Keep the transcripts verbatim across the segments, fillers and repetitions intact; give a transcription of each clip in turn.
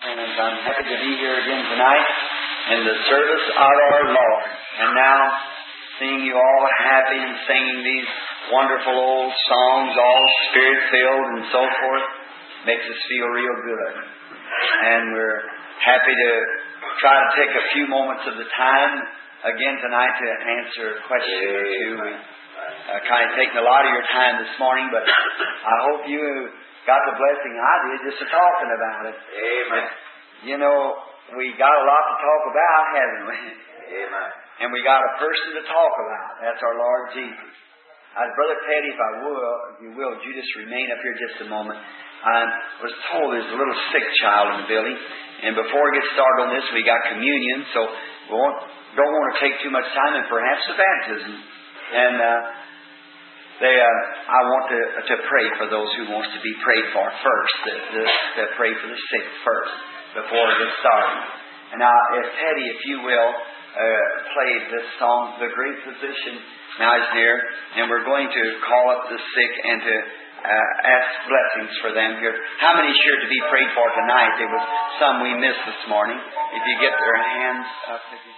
And I'm happy to be here again tonight in the service of our Lord. And now, seeing you all happy and singing these wonderful old songs, all spirit-filled and so forth, makes us feel real good. And we're happy to try to take a few moments of the time again tonight to answer a question or two. We uh, kind of taken a lot of your time this morning, but I hope you got the blessing I did just to talking about it. Amen. You know, we got a lot to talk about, haven't we? Amen. And we got a person to talk about. That's our Lord Jesus. Uh, Brother Teddy, if I will, if you will, would you just remain up here just a moment? I was told there's a little sick child in the building. And before we get started on this, we got communion. So we won't, don't want to take too much time, and perhaps the baptism. And uh, they, uh, I want to to pray for those who wants to be prayed for first. To, to, to pray for the sick first before we get started. And now, if Teddy, if you will, uh, play this song, "The Great Physician Now is Near," and we're going to call up the sick and to uh, ask blessings for them here. How many is here to be prayed for tonight? There was some we missed this morning. If you get their hands up, if you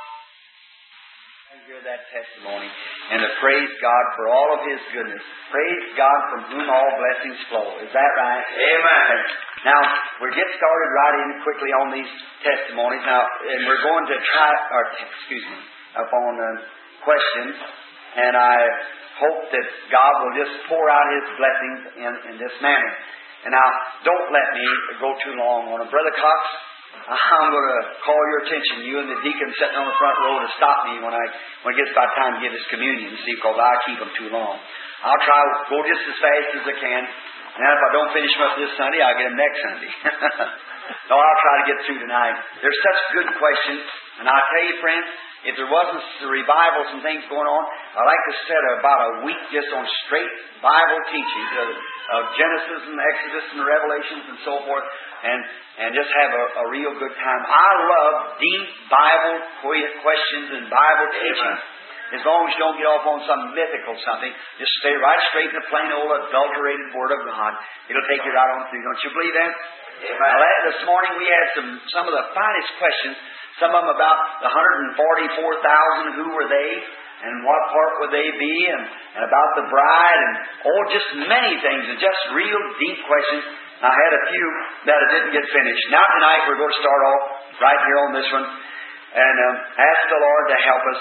hear that testimony, and to praise God for all of His goodness. Praise God from whom all blessings flow. Is that right? Amen. Now, we'll get started right in quickly on these testimonies. Now, and we're going to try, or excuse me, upon uh, questions, and I hope that God will just pour out His blessings in, in this manner. And now, don't let me go too long on it. Brother Cox, I'm going to call your attention, you and the deacon sitting on the front row, to stop me when I when it gets about time to give His communion, see, because I keep them too long. I'll try to go just as fast as I can, and if I don't finish them up this Sunday, I'll get them next Sunday. No, I'll try to get through tonight. There's such good questions, and I'll tell you, friends, if there wasn't revivals and things going on, I'd like to set about a week just on straight Bible teaching of, of Genesis and Exodus and Revelations and so forth, and, and just have a, a real good time. I love deep Bible questions and Bible teaching. As long as you don't get off on some mythical something, just stay right straight in the plain old adulterated Word of God. It'll take you right on through. Don't you believe that? Now, that this morning we had some, some of the finest questions. Some of them about the one hundred forty-four thousand, who were they, and what part would they be, and, and about the bride, and oh, just many things, and just real deep questions. I had a few that I didn't get finished. Now tonight we're going to start off right here on this one, and um, ask the Lord to help us.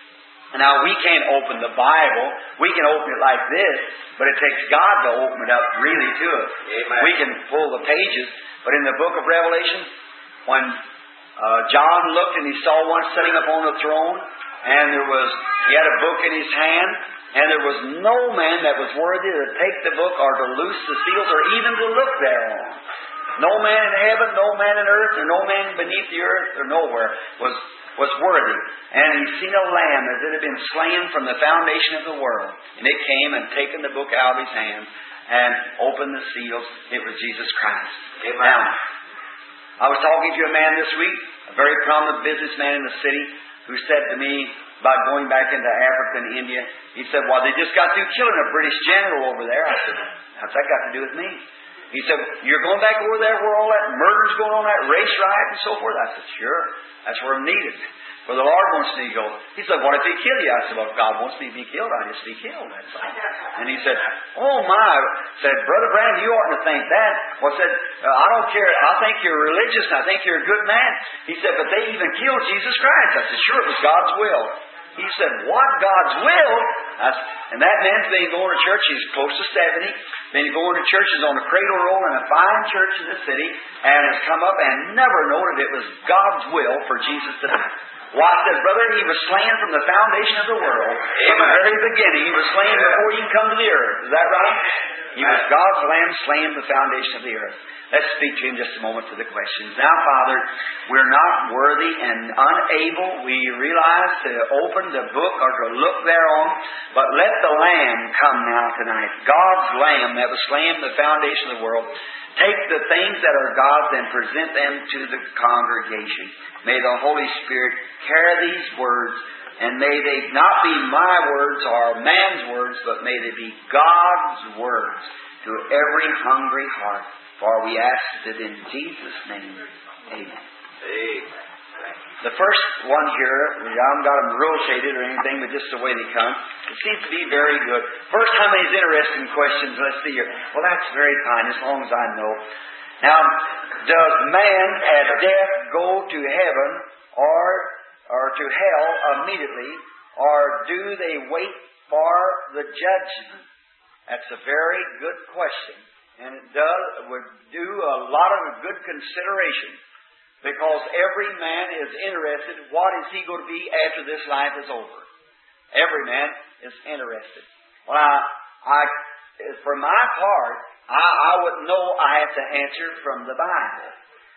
Now, we can't open the Bible. We can open it like this, but it takes God to open it up really to us. Amen. We can pull the pages, but in the book of Revelation, when uh, John looked and he saw one sitting upon the throne, and there was he had a book in his hand, and there was no man that was worthy to take the book or to loose the seals or even to look thereon. No man in heaven, no man in earth, or no man beneath the earth, or nowhere was was worthy. And he seen a lamb as it had been slain from the foundation of the world. And it came and taken the book out of his hand and opened the seals. It was Jesus Christ. Amen. Now, I was talking to a man this week, a very prominent businessman in the city, who said to me about going back into Africa and India. He said, well, they just got through killing a British general over there. I said, what's that got to do with me? He said, you're going back over there where all that murder's going on, that race riot and so forth? I said, sure. That's where I'm needed. Where the Lord wants me to go. He said, what if they kill you? I said, well, if God wants me to be killed, I'll just be killed. That's all. And he said, oh my. Said, Brother Branham, you oughtn't to think that. Well, said, uh, I don't care. I think you're religious and I think you're a good man. He said, but they even killed Jesus Christ. I said, sure, it was God's will. He said, what? God's will? I said, and that man's been going to church. He's close to seventy. Been going to churches on a cradle roll in a fine church in the city, and has come up and never noted it was God's will for Jesus to die. Well, I said, brother, He was slain from the foundation of the world. From the very beginning, He was slain before He can come to the earth. Is that right? He was God's Lamb slain from the foundation of the earth. Let's speak to Him just a moment for the questions. Now, Father, we're not worthy and unable, we realize, to open the book or to look thereon, but let the Lamb come now tonight. God's Lamb that was slain from the foundation of the world. Take the things that are God's and present them to the congregation. May the Holy Spirit carry these words, and may they not be my words or man's words, but may they be God's words to every hungry heart. For we ask it in Jesus' name. Amen. Amen. The first one here, we haven't got them rotated or anything, but just the way they come. It seems to be very good. First, how many is interested in questions? Let's see here. Well, that's very fine, as long as I know. Now, does man at death go to heaven or, or to hell immediately, or do they wait for the judgment? That's a very good question. And it does would do a lot of good consideration. Because every man is interested, what is he going to be after this life is over? Every man is interested. Well, I, I for my part, I, I wouldn't know. I have to answer from the Bible.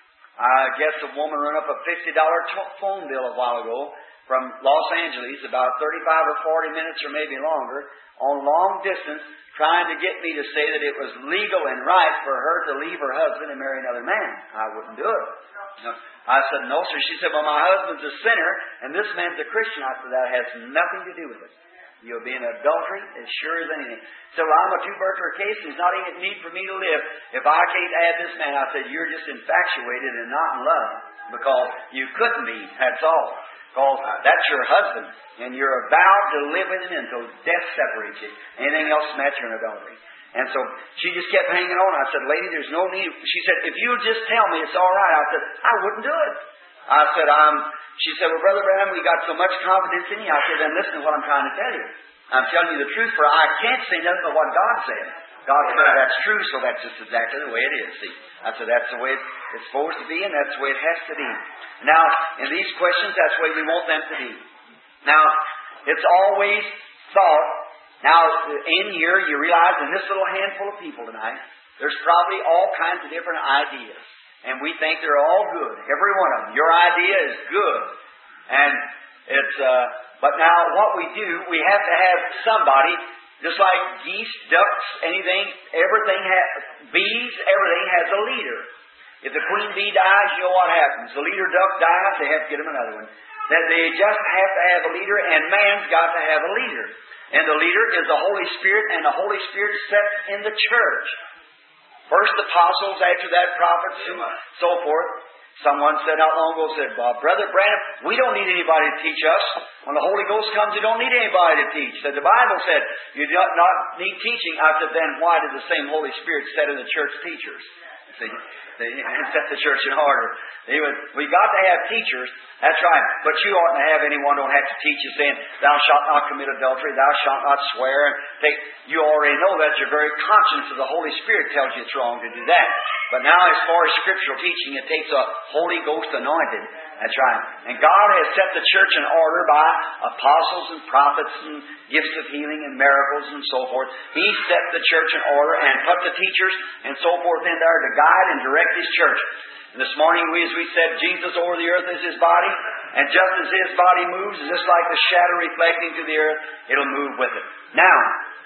I guess a woman run up a fifty dollars phone bill a while ago from Los Angeles, about thirty-five or forty minutes or maybe longer, on long distance, trying to get me to say that it was legal and right for her to leave her husband and marry another man. I wouldn't do it. No. I said, no, sir. She said, well, my husband's a sinner, and this man's a Christian. I said, that has nothing to do with it. You'll be in adultery as sure as anything. So well, I'm a two-birth case. There's not even need for me to live. If I can't add this man, I said, you're just infatuated and not in love. Because you couldn't be. That's all. Because that's your husband. And you're vowed to live with him until death separates you. Anything else matches in adultery. And so she just kept hanging on. I said, lady, there's no need. She said, if you'll just tell me it's all right. I said, I wouldn't do it. I said, um, she said, well, Brother Branham, we got so much confidence in you. I said, then listen to what I'm trying to tell you. I'm telling you the truth, for I can't say nothing but what God said. God said that's true, so that's just exactly the way it is. See, I said that's the way it's supposed to be, and that's the way it has to be. Now, in these questions, that's the way we want them to be. Now, it's always thought. Now, in here, you realize in this little handful of people tonight, there's probably all kinds of different ideas. And we think they're all good. Every one of them. Your idea is good. And it's, uh, but now what we do, we have to have somebody, just like geese, ducks, anything, everything has, bees, everything has a leader. If the queen bee dies, you know what happens. The leader duck dies, they have to get them another one. That they just have to have a leader, and man's got to have a leader. And the leader is the Holy Spirit, and the Holy Spirit sets in the church. First apostles, after that prophets, and so forth. Someone said not long ago, said, well, Brother Branham, we don't need anybody to teach us. When the Holy Ghost comes, you don't need anybody to teach. Said the Bible said, you do not need teaching. I said, then why did the same Holy Spirit set in the church teachers? See, they set the church in order. We got to have teachers, that's right. But you oughtn't to have anyone don't have to teach you saying, thou shalt not commit adultery, thou shalt not swear. Take, you already know that. Your very conscience of the Holy Spirit tells you it's wrong to do that. But now as far as scriptural teaching, it takes a Holy Ghost anointed. That's right. And God has set the church in order by apostles and prophets and gifts of healing and miracles and so forth. He set the church in order and put the teachers and so forth in there to guide and direct His church. And this morning, we, as we said, Jesus over the earth is His body. And just as His body moves, just like the shadow reflecting to the earth, it'll move with it. Now,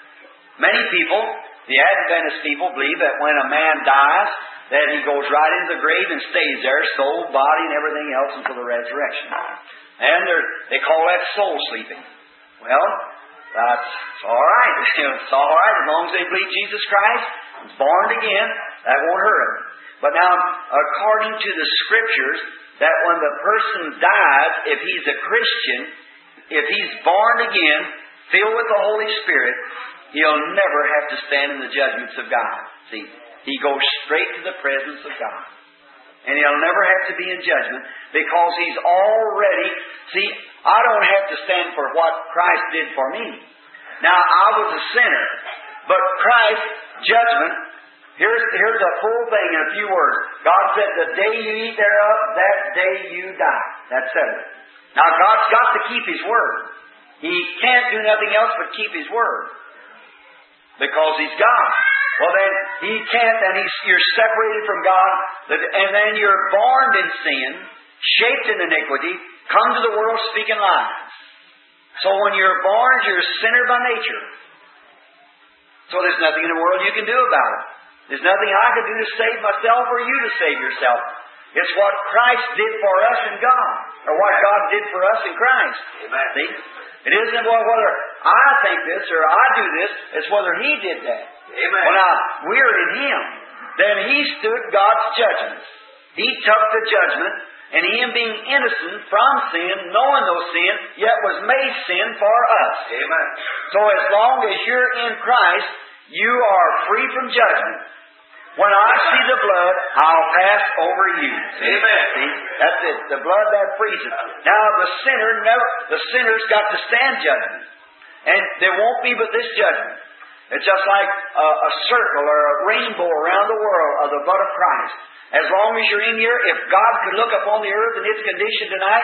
many people, the Adventist people, believe that when a man dies, that he goes right into the grave and stays there, soul, body, and everything else until the resurrection. And they call that soul sleeping. Well, that's all right. It's all right as long as they believe Jesus Christ is born again. That won't hurt them. But now, according to the Scriptures, that when the person dies, if he's a Christian, if he's born again, filled with the Holy Spirit, he'll never have to stand in the judgments of God. See? He goes straight to the presence of God. And he'll never have to be in judgment because he's already... See, I don't have to stand for what Christ did for me. Now, I was a sinner. But Christ's judgment, here's, here's the full thing in a few words. God said, the day you eat thereof, that day you die. That said it. Now, God's got to keep His word. He can't do nothing else but keep His word. Because He's God. Well then, He can't, and he's, you're separated from God, and then you're born in sin, shaped in iniquity, come to the world speaking lies. So when you're born, you're a sinner by nature. So there's nothing in the world you can do about it. There's nothing I can do to save myself or you to save yourself. It's what Christ did for us in God, or what God did for us in Christ. Amen. See? It isn't whether I think this or I do this, it's whether He did that. Amen. Well, now, we're in Him. then he stood God's judgment. He took the judgment, and him being innocent from sin, knowing no sin, yet was made sin for us. Amen. So as long as you're in Christ, you are free from judgment. When I see the blood, I'll pass over you. Amen. See? That's it. The blood that frees it. Now the sinner never, the sinner's got to stand judgment. And there won't be but this judgment. It's just like a, a circle or a rainbow around the world of the blood of Christ. As long as you're in here, if God could look upon the earth in its condition tonight,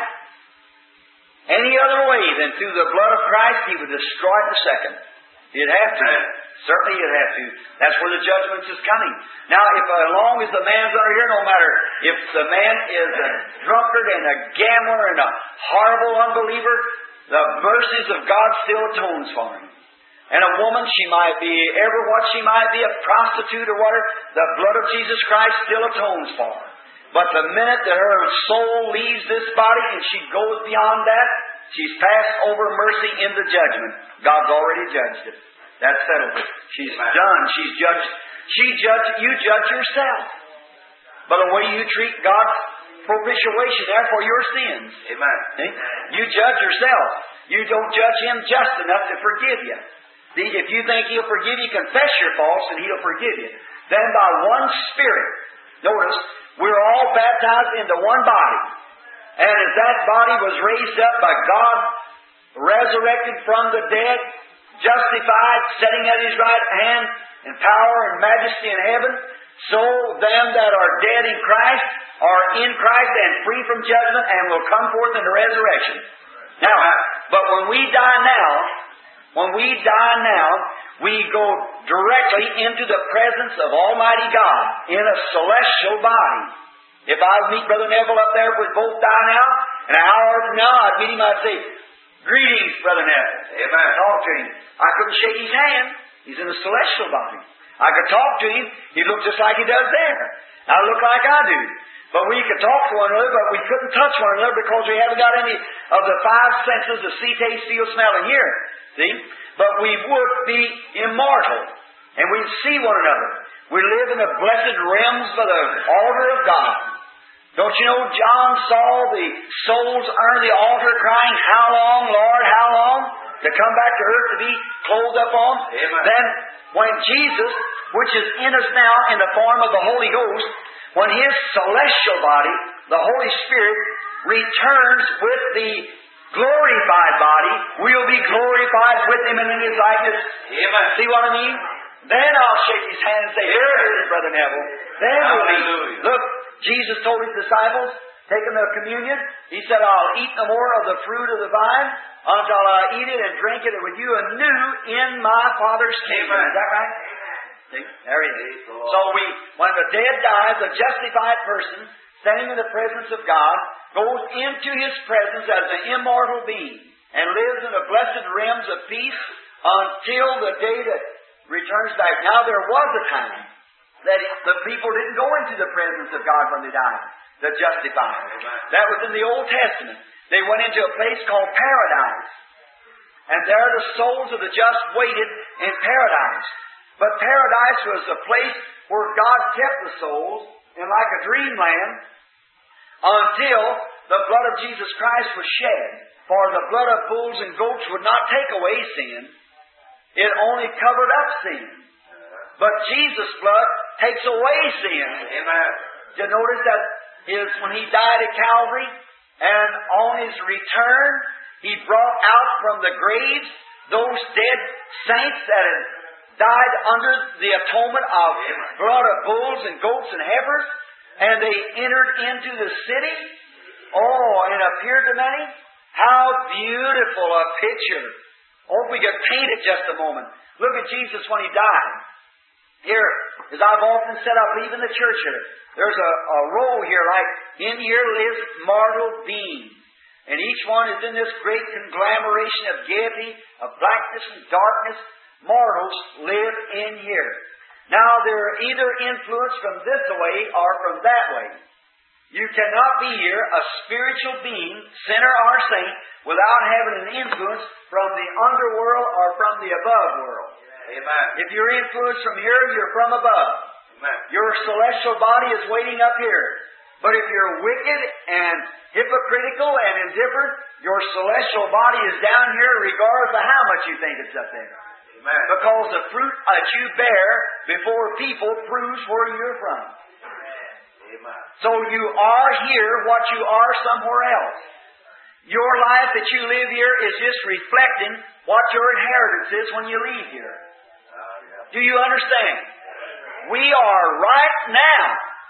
any other way than through the blood of Christ, He would destroy it in a second. He'd have to. Certainly He'd have to. That's where the judgment is coming. Now, if as long as the man's under here, no matter if the man is a drunkard and a gambler and a horrible unbeliever, the mercies of God still atones for him. And a woman, she might be ever what she might be, a prostitute or whatever, the blood of Jesus Christ still atones for her. But the minute that her soul leaves this body and she goes beyond that, she's passed over mercy into judgment. God's already judged it. That settles it. She's done. She's judged. She judged. You judge yourself by the way you treat God's propitiation there for your sins. Amen. See? You judge yourself. You don't judge Him just enough to forgive you. See, if you think He'll forgive you, confess your faults and He'll forgive you. Then by one Spirit, notice, we're all baptized into one body. And as that body was raised up by God, resurrected from the dead, justified, sitting at His right hand in power and majesty in heaven, so them that are dead in Christ are in Christ and free from judgment and will come forth in the resurrection. Now, but when we die now, when we die now, we go directly into the presence of Almighty God in a celestial body. If I meet Brother Neville up there, we'd both die now, and an hour from now I'd meet him, I'd say, "Greetings, Brother Neville." Amen. Talk to him. I couldn't shake his hand. He's in a celestial body. I could talk to him. He looked just like he does there. I look like I do. But we could talk to one another, but we couldn't touch one another because we haven't got any of the five senses of see, taste, feel, smell, and hear. See? But we would be immortal. And we'd see one another. We live in the blessed realms of the altar of God. Don't you know John saw the souls under the altar crying, "How long, Lord, how long?" To come back to earth to be clothed upon. Amen. Then when Jesus, which is in us now in the form of the Holy Ghost, when His celestial body, the Holy Spirit, returns with the glorified body, we'll be glorified with Him and in His likeness. Amen. See what I mean? Then I'll shake His hand and say, "Here it is, Brother Neville." Then we'll Hallelujah. look, Jesus told His disciples, taking the communion, He said, "I'll eat no more of the fruit of the vine until I eat it and drink it with you anew in my Father's kingdom." Amen. Is that right? See? There it is. So we, when the dead dies, a justified person, standing in the presence of God, goes into His presence as an immortal being and lives in the blessed realms of peace until the day that returns back. Now there was a time that the people didn't go into the presence of God when they died, the justified. That was in the Old Testament. They went into a place called paradise. And there the souls of the just waited in paradise. But paradise was a place where God kept the souls in like a dreamland until the blood of Jesus Christ was shed. For the blood of bulls and goats would not take away sin. It only covered up sin. But Jesus' blood takes away sin. Amen. You notice that is when He died at Calvary, and on His return, He brought out from the graves those dead saints that had died under the atonement of blood of bulls and goats and heifers, and they entered into the city. Oh, and appeared to many. How beautiful a picture. Oh, if we could paint it just a moment. Look at Jesus when He died. Here, as I've often said, I believe in the church here, there's a, a row here like, "In here lives mortal beings." And each one is in this great conglomeration of gaiety, of blackness and darkness. Mortals live in here. Now, they're either influenced from this way or from that way. You cannot be here a spiritual being, sinner or saint, without having an influence from the underworld or from the above world. Amen. If you're influenced from here, you're from above. Your celestial body is waiting up here. But if you're wicked and hypocritical and indifferent, your celestial body is down here regardless of how much you think it's up there. Amen. Because the fruit that you bear before people proves where you're from. Amen. So you are here what you are somewhere else. Your life that you live here is just reflecting what your inheritance is when you leave here. Do you understand? We are right now.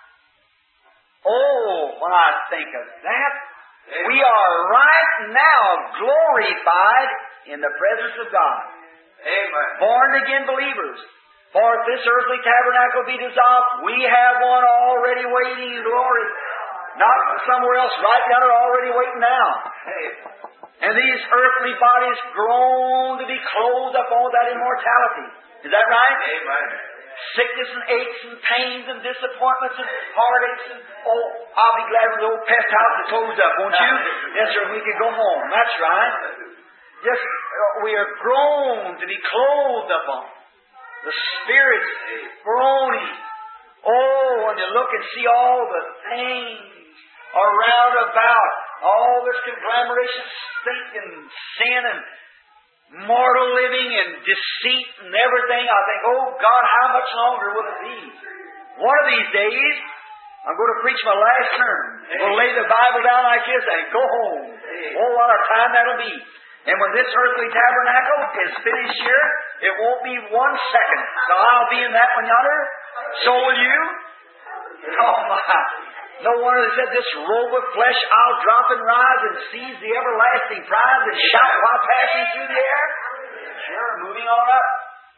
Oh, when I think of that, we are right now glorified in the presence of God. Amen. Born again believers. For if this earthly tabernacle be dissolved, we have one already waiting in glory. Not somewhere else, right yonder, already waiting now. And these earthly bodies groan to be clothed upon that immortality. Is that right? Amen. Sickness and aches and pains and disappointments and heartaches and, oh, I'll be glad when the old pest house is closed up, won't you? Yes, sir, we can go home. That's right. Yes, we are grown to be clothed upon. The Spirit's groaning. Oh, when you look and see all the things around about, all this conglomeration, stink and sin and mortal living and deceit and everything, I think, oh God, how much longer will it be? One of these days, I'm going to preach my last sermon. We'll lay the Bible down like this and go home. Oh, what a time that'll be. And when this earthly tabernacle is finished here, it won't be one second. So I'll be in that one yonder. So will you. Oh my. No wonder they said, this robe of flesh I'll drop and rise and seize the everlasting prize and shout while passing through the air. Sure, moving on up.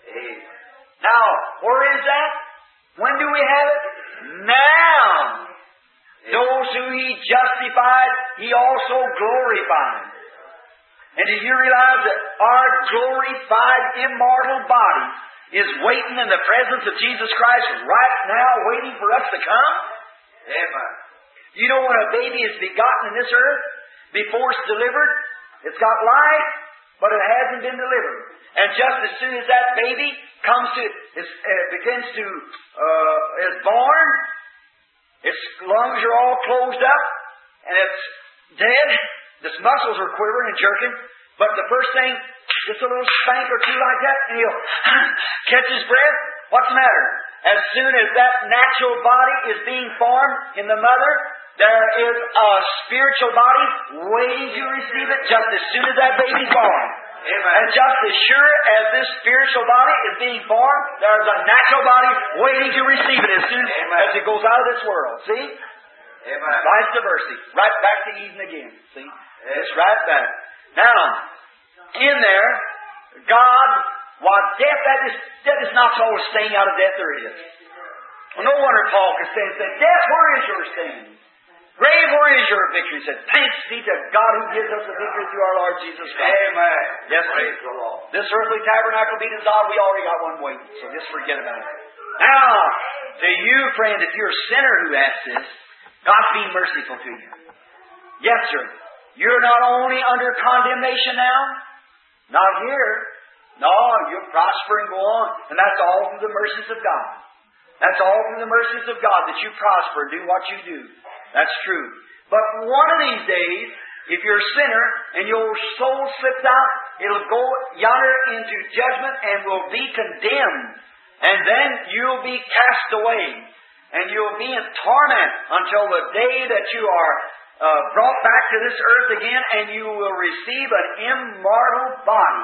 Now, where is that? When do we have it? Now. Those who He justified, He also glorified. And do you realize that our glorified immortal body is waiting in the presence of Jesus Christ right now, waiting for us to come? Amen. You know, when a baby is begotten in this earth, before it's delivered, it's got life, but it hasn't been delivered. And just as soon as that baby comes to, is, uh, begins to, uh, is born, its lungs are all closed up, and it's dead. Its muscles are quivering and jerking, but the first thing, just a little spank or two like that, and he'll catch his breath. What's the matter? As soon as that natural body is being formed in the mother, there is a spiritual body waiting to receive it just as soon as that baby's born. Amen. And just as sure as this spiritual body is being formed, there's a natural body waiting to receive it as soon Amen. As it goes out of this world. See? Amen. Vice versa. Right back to Eden again. See? Amen. It's right back. Now, in there, God, while death, that is, death is not always staying out of death, there is. Well, no wonder Paul could say, say, death, where is your sting? Grave, where is your victory? He said, thanks be to God who gives us the victory through our Lord Jesus Christ. Amen. Yes, praise the Lord. This earthly tabernacle be dissolved, we already got one waiting, so just forget about it. Now, to you, friend, if you're a sinner who asks this, God be merciful to you. Yes, sir. You're not only under condemnation now, not here. No, you'll prosper and go on. And that's all through the mercies of God. That's all through the mercies of God that you prosper and do what you do. That's true. But one of these days, if you're a sinner and your soul slips out, it'll go yonder into judgment and will be condemned. And then you'll be cast away. And you'll be in torment until the day that you are uh, brought back to this earth again, and you will receive an immortal body.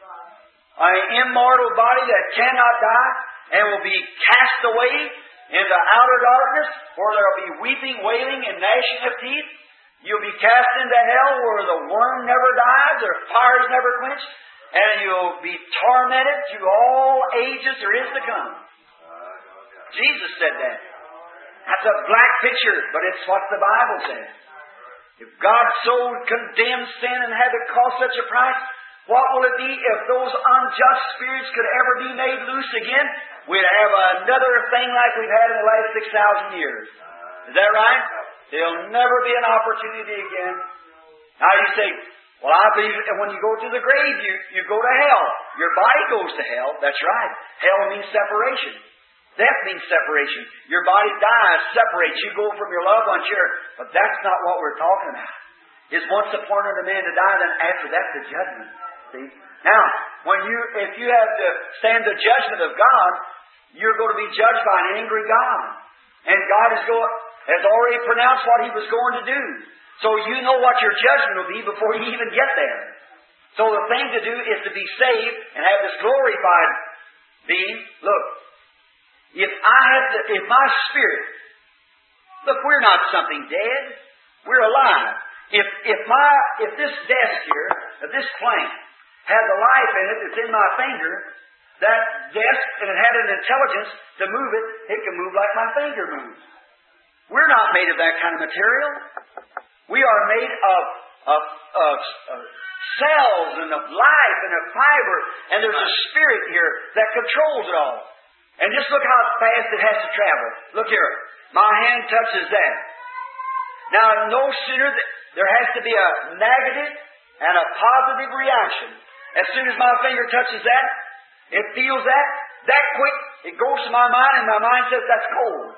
An immortal body that cannot die and will be cast away into outer darkness where there will be weeping, wailing, and gnashing of teeth. You'll be cast into hell where the worm never dies, or fire is never quenched, and you'll be tormented through all ages there is to come. Jesus said that. That's a black picture, but it's what the Bible says. If God so condemned sin and had to cost such a price, what will it be if those unjust spirits could ever be made loose again? We'd have another thing like we've had in the last six thousand years. Is that right? There'll never be an opportunity again. Now you say, well, I believe when you go to the grave, you, you go to hell. Your body goes to hell. That's right. Hell means separation. Death means separation. Your body dies, separates. You go from your loved ones here. But that's not what we're talking about. It's once appointed a man to die, then after that the judgment. See? Now, when you, if you have to stand the judgment of God, you're going to be judged by an angry God. And God is going, has already pronounced what He was going to do. So you know what your judgment will be before you even get there. So the thing to do is to be saved and have this glorified being. Look, if I have to, if my spirit, look, we're not something dead. We're alive. If if my if this desk here, if this plant has a life in it that's in my finger, that desk, and it had an intelligence to move it, it can move like my finger moves. We're not made of that kind of material. We are made of, of, of, of cells and of life and of fiber, and there's a spirit here that controls it all. And just look how fast it has to travel. Look here. My hand touches that. Now, no sooner that there has to be a negative and a positive reaction. As soon as my finger touches that, it feels that, that quick, it goes to my mind, and my mind says that's cold.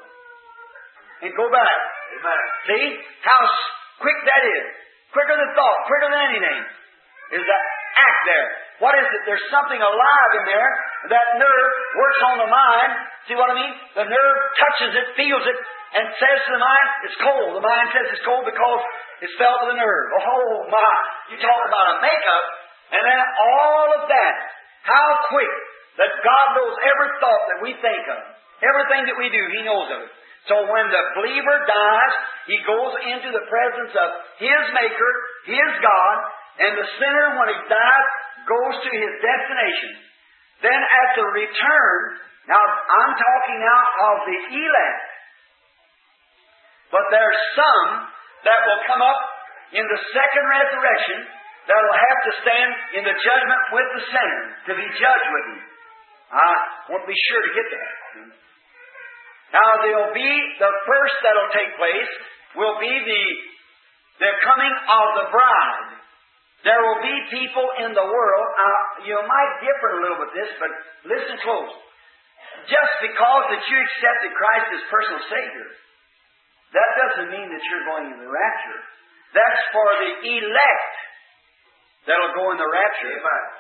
And go back. Amen. See how quick that is. Quicker than thought, quicker than anything. Is that act there. What is it? There's something alive in there. That nerve works on the mind. See what I mean? The nerve touches it, feels it, and says to the mind, it's cold. The mind says it's cold because it's felt with the nerve. Oh my. You talk about a makeup, and then all of that. How quick that God knows every thought that we think of. Everything that we do, He knows of it. So when the believer dies, he goes into the presence of his Maker, his God, and the sinner, when he dies, goes to his destination. Then at the return, now I'm talking now of the elect. But there's some that will come up in the second resurrection that will have to stand in the judgment with the sinner to be judged with him. I want to be sure to get that. Now there'll be, the first that'll take place will be the, the coming of the bride. There will be people in the world, uh, you might differ a little with this, but listen close. Just because that you accepted Christ as personal Savior, that doesn't mean that you're going in the rapture. That's for the elect that'll go in the rapture.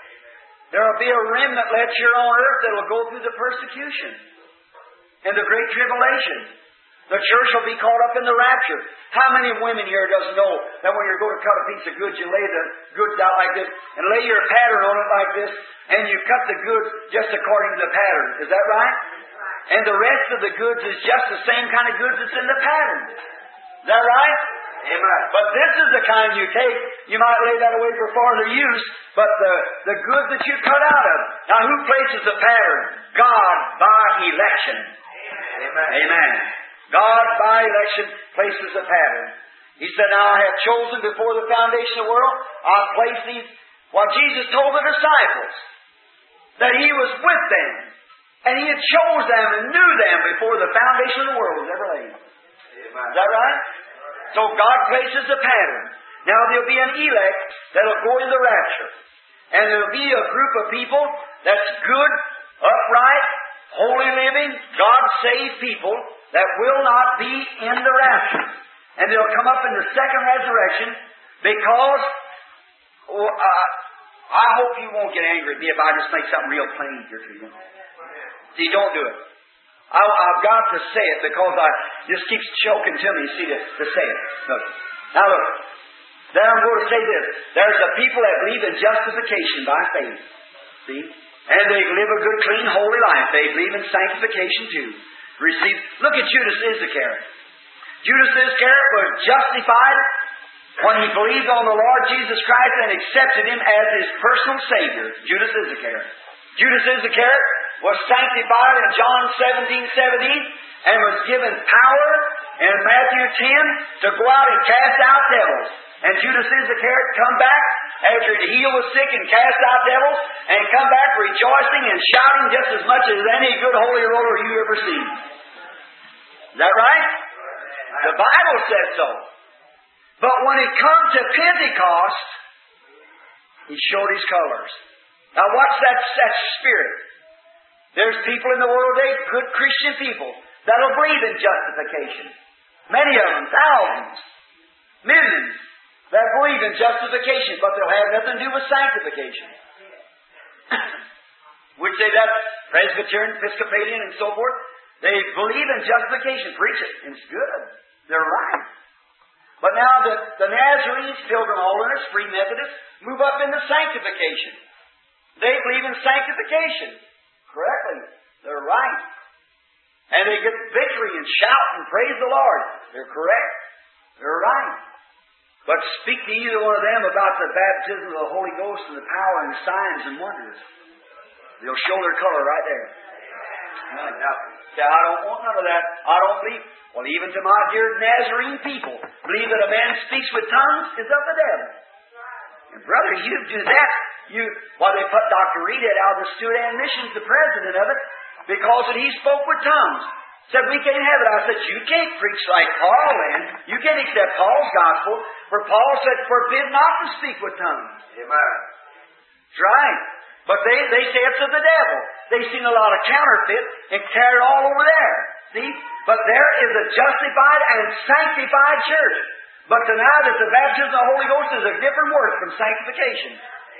There will be a remnant left here on earth that'll go through the persecution and the great tribulation. The church will be caught up in the rapture. How many women here does know that when you're going to cut a piece of goods, you lay the goods out like this and lay your pattern on it like this, and you cut the goods just according to the pattern. Is that right? And the rest of the goods is just the same kind of goods that's in the pattern. Is that right? Amen. But this is the kind you take. You might lay that away for farther use, but the, the goods that you cut out of. Now who places the pattern? God by election. Amen. Amen. God by election places the pattern. He said, now I have chosen before the foundation of the world, I've placed these, what Jesus told the disciples, that He was with them, and He had chose them and knew them before the foundation of the world was ever laid. Is that right? So God places the pattern. Now there'll be an elect that'll go in the rapture. And there'll be a group of people that's good, upright, holy living, God-saved people that will not be in the rapture. And they'll come up in the second resurrection because, oh, uh, I hope you won't get angry at me if I just make something real plain here to you. See, don't do it. I, I've got to say it because I just keeps choking to me, see, to, to say it. Look. Now look, then I'm going to say this. There's a people that believe in justification by faith. See? And they live a good, clean, holy life. They believe in sanctification too. Receive. Look at Judas Iscariot. Judas Iscariot was justified when he believed on the Lord Jesus Christ and accepted Him as his personal Savior. Judas Iscariot. Judas Iscariot was sanctified in John seventeen seventeen and was given power in Matthew ten to go out and cast out devils. And Judas Iscariot come back after he healed the sick and cast out devils, and come back rejoicing and shouting just as much as any good holy roller you ever seen. Is that right? The Bible says so. But when it comes to Pentecost, He showed His colors. Now what's that, that spirit? There's people in the world today, good Christian people, that'll believe in justification. Many of them, thousands, millions, that believe in justification, but they'll have nothing to do with sanctification. Which they, that Presbyterian, Episcopalian, and so forth, they believe in justification, preach it, and it's good. They're right. But now the, the Nazarenes, Pilgrim Holiners, Free Methodists, move up into sanctification. They believe in sanctification. Correctly. They're right. And they get victory and shout and praise the Lord. They're correct. They're right. But speak to either one of them about the baptism of the Holy Ghost and the power and the signs and wonders. They'll show their color right there. Now, say, I don't want none of that. I don't believe. Well, even to my dear Nazarene people, believe that a man speaks with tongues is of the devil. And brother, you do that. You, well, they put Doctor Reed out of the Sudan Missions, the president of it, because he spoke with tongues. Said, we can't have it. I said, you can't preach like Paul, and you can't accept Paul's gospel, for Paul said, forbid not to speak with tongues. Amen. That's right. But they, they say it's of the devil. They've seen a lot of counterfeit and carry all over there. See? But there is a justified and sanctified church. But to now that the baptism of the Holy Ghost is a different word from sanctification.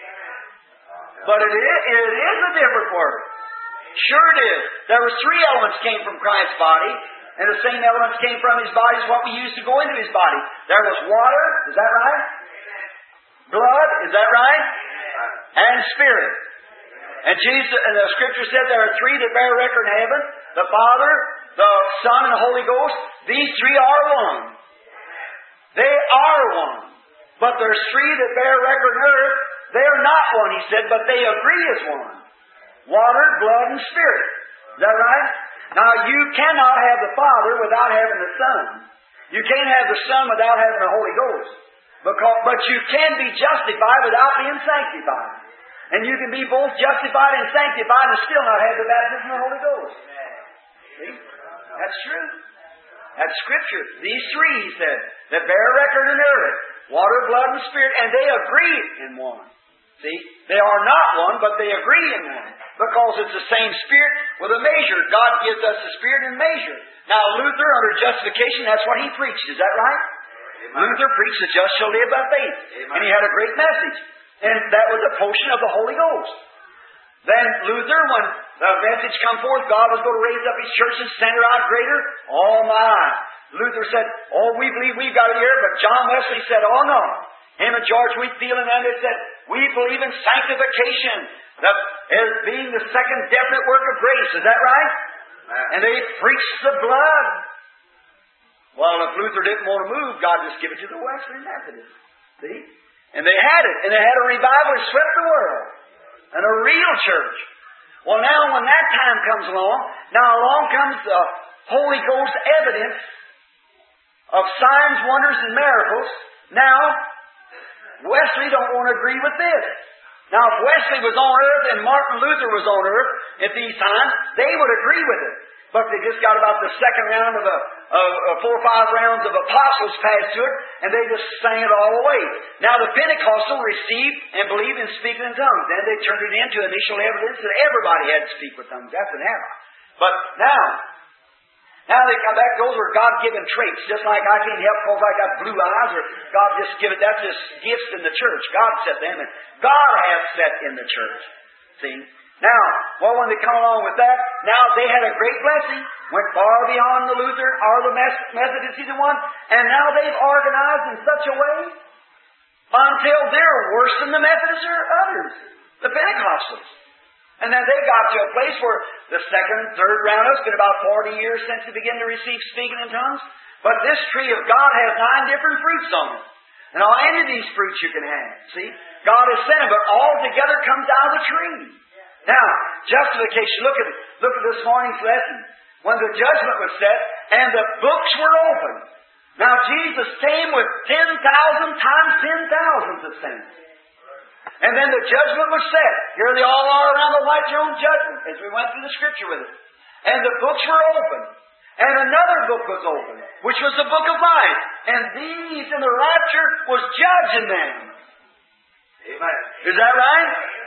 But it is, it is a different word. Sure it is. There were three elements came from Christ's body, and the same elements came from His body as what we used to go into His body. There was water, is that right? Blood, is that right? And Spirit. And Jesus, and the Scripture said there are three that bear record in heaven: the Father, the Son, and the Holy Ghost. These three are one. They are one. But there's three that bear record in earth. They are not one, He said, but they agree as one. Water, blood, and Spirit. Is that right? Now, you cannot have the Father without having the Son. You can't have the Son without having the Holy Ghost. Because, but you can be justified without being sanctified. And you can be both justified and sanctified and still not have the baptism of the Holy Ghost. See? That's true. That's Scripture. These three, He said, that bear record in earth: water, blood, and Spirit, and they agree in one. See? They are not one, but they agree in one. Because it's the same Spirit with a measure. God gives us the Spirit in measure. Now, Luther, under justification, that's what he preached. Is that right? Amen. Luther preached the just shall live by faith. Amen. And he had a great message. And that was a portion of the Holy Ghost. Then Luther, when the message come forth, God was going to raise up His church and send her out greater. Oh my! Luther said, oh, we believe we've got it here. But John Wesley said, oh no. Him and George Whitefield and them, they said, we believe in sanctification, that as being the second definite work of grace. Is that right? Amen. And they preached the blood. Well, if Luther didn't want to move, God just gave it to the Wesleyan Methodists. See? And they had it. And they had a revival that swept the world. And a real church. Well, now when that time comes along, now along comes the Holy Ghost evidence of signs, wonders, and miracles. Now, Wesley don't want to agree with this. Now, if Wesley was on earth and Martin Luther was on earth at these times, they would agree with it. But they just got about the second round of, a, of, of four or five rounds of apostles passed to it, and they just sang it all away. Now, the Pentecostal received and believed in speaking in tongues. Then they turned it into initial evidence that everybody had to speak with tongues. That's an error. But now, now they come back, those are God-given traits. Just like I can't help because I got blue eyes, or God just give it, that's just gifts in the church. God set them in. God has set in the church. See? Now, well, when they come along with that, now they had a great blessing, went far beyond the Luther or the Methodists, either one, and now they've organized in such a way until they're worse than the Methodists or others, the Pentecostals. And then they got to a place where the second, third round, it's been about forty years since they began to receive speaking in tongues, but this tree of God has nine different fruits on it. And all any of these fruits you can have. See? God has sent them, but all together comes out of the tree. Now, justification. Look at look at this morning's lesson. When the judgment was set and the books were opened. Now, Jesus came with ten thousand times ten thousands of saints. And then the judgment was set. Here they all are around the white throne judgment as we went through the Scripture with it. And the books were opened. And another book was opened, which was the book of life. And these in the rapture was judging them. Amen. Is that right?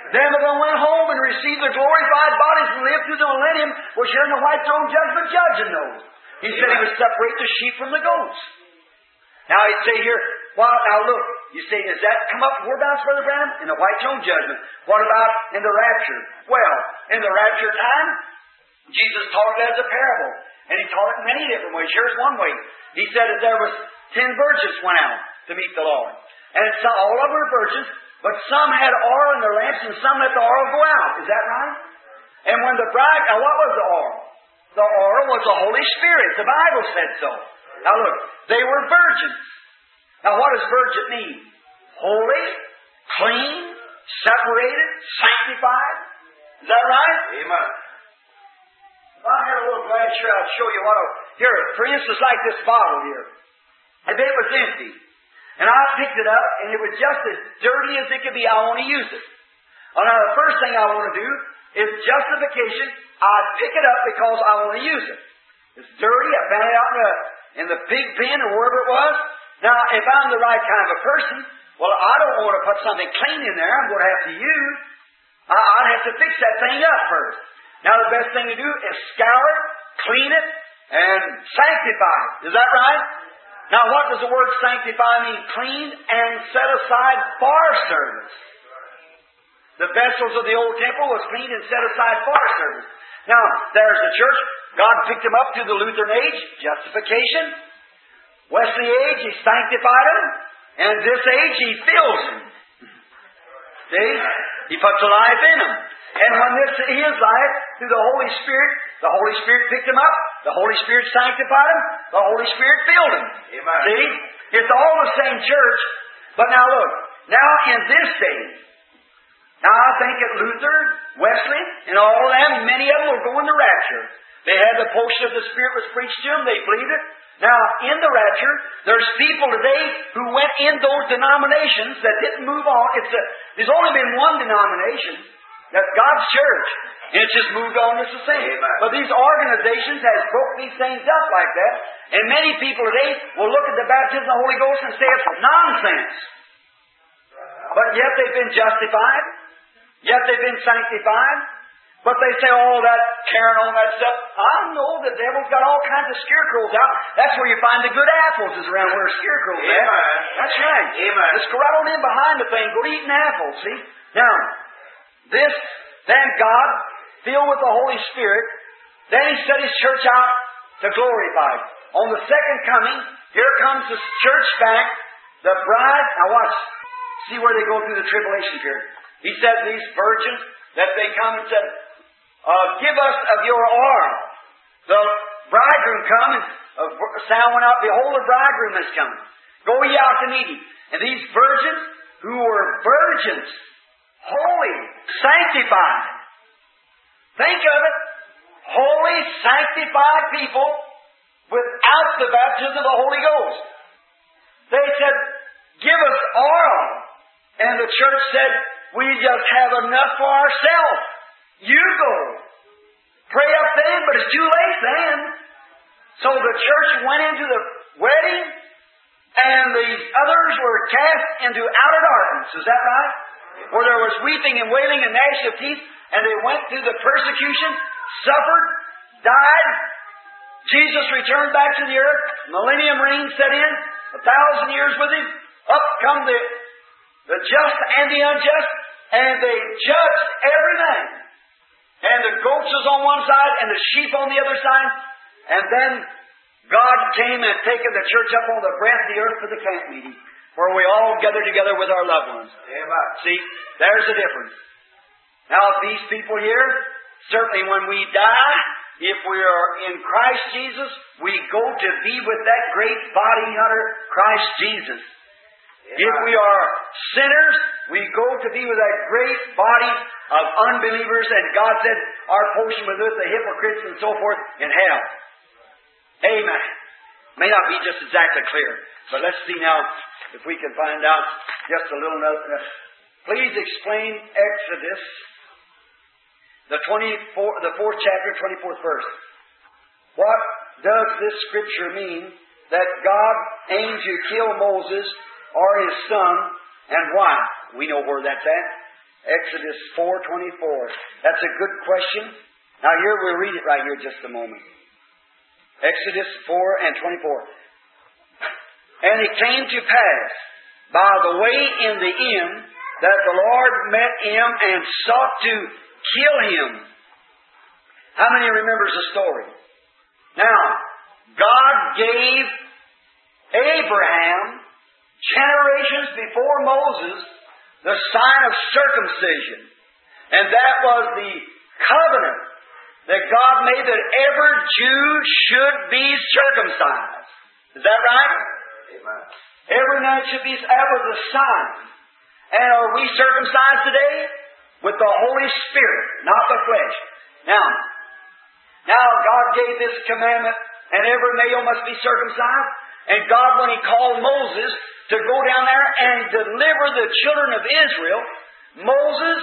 Them of them went home and received their glorified bodies and lived through the millennium, was here in the white throne judgment judging those. He said He would separate the sheep from the goats. Now he'd say here, well, now look, you say, does that come up whereabouts, Brother Branham? In the white throne judgment. What about in the rapture? Well, in the rapture time, Jesus taught it as a parable. And He taught it in many different ways. Here's one way. He said that there was ten virgins went out to meet the Lord. And some, all of them were virgins, but some had oil in their lamps and some let the oil go out. Is that right? And when the bride, now what was the oil? The oil was the Holy Spirit. The Bible said so. Now look, they were virgins. Now what does virgin mean? Holy, clean, separated, sanctified. Is that right? Amen. If I had a little glass here, I'll show you what a... Here, for instance, like this bottle here. If it was empty, and I picked it up, and it was just as dirty as it could be, I want to use it. Well, now, the first thing I want to do is justification. I pick it up because I want to use it. It's dirty. I found it out in the, in the pig pen or wherever it was. Now, if I'm the right kind of a person, well, I don't want to put something clean in there. I'm going to have to use. I, I'd have to fix that thing up first. Now, the best thing to do is scour it, clean it, and sanctify it. Is that right? Now, what does the word sanctify mean? Clean and set aside for service. The vessels of the old temple was cleaned and set aside for service. Now, there's the church. God picked them up through the Lutheran age, justification. Wesley age, He sanctified them. And this age, He fills them. See? He puts life in them. And when this is life, through the Holy Spirit, the Holy Spirit picked them up, the Holy Spirit sanctified them, the Holy Spirit filled them. Amen. See? It's all the same church. But now look, now in this day, now I think at Luther, Wesley, and all of them, many of them will go in the rapture. They had the portion of the Spirit was preached to them, they believed it. Now, in the rapture, there's people today who went in those denominations that didn't move on. It's a, there's only been one denomination. That's God's church. And it's just moved on just the same. Amen. But these organizations have broke these things up like that. And many people today will look at the baptism of the Holy Ghost and say it's nonsense. But yet they've been justified. Yet they've been sanctified. But they say, oh, that carrying on that stuff. I know the devil's got all kinds of scarecrows out. That's where you find the good apples, is around where scarecrows are. Amen. That's right. Amen. Just go right on in behind the thing. Go to eating apples, see? Now, this, then God, filled with the Holy Spirit, then He set His church out to glorify. On the second coming, here comes the church back, the bride. Now watch, see where they go through the tribulation period. He said these virgins, that they come and said, uh, give us of your oil. The bridegroom come, and a sound went out, behold, the bridegroom is coming. Go ye out to meet him. And these virgins, who were virgins, holy, sanctified. Think of it. Holy, sanctified people without the baptism of the Holy Ghost. They said, give us oil. And the church said, we just have enough for ourselves. You go. Pray up then, but it's too late then. So the church went into the wedding, and these others were cast into outer darkness. Is that right? Where there was weeping and wailing and gnashing of teeth, and they went through the persecution, suffered, died. Jesus returned back to the earth. Millennium reign set in. A thousand years with Him. Up come the, the just and the unjust, and they judged everything. And the goats was on one side, and the sheep on the other side. And then God came and taken the church up on the breadth of the earth for the camp meeting, where we all gather together with our loved ones. Amen. See, there's the difference. Now, these people here, certainly when we die, if we are in Christ Jesus, we go to be with that great body under Christ Jesus. Amen. If we are sinners, we go to be with that great body of unbelievers, and God said our portion was with the hypocrites and so forth in hell. Amen. May not be just exactly clear, but let's see now if we can find out just a little note. Please explain Exodus, the twenty-fourth, the fourth chapter, twenty-fourth verse. What does this scripture mean that God aimed to kill Moses or his son, and why? We know where that's at. Exodus four twenty-four. That's a good question. Now here we'll read it right here just a moment. Exodus four and twenty-four. And it came to pass by the way in the end that the Lord met him and sought to kill him. How many remembers the story? Now, God gave Abraham, generations before Moses, the sign of circumcision. And that was the covenant that God made that every Jew should be circumcised. Is that right? Amen. Every man should be, that was the sign. And are we circumcised today? With the Holy Spirit, not the flesh. Now, now God gave this commandment, and every male must be circumcised. And God, when He called Moses to go down there and deliver the children of Israel, Moses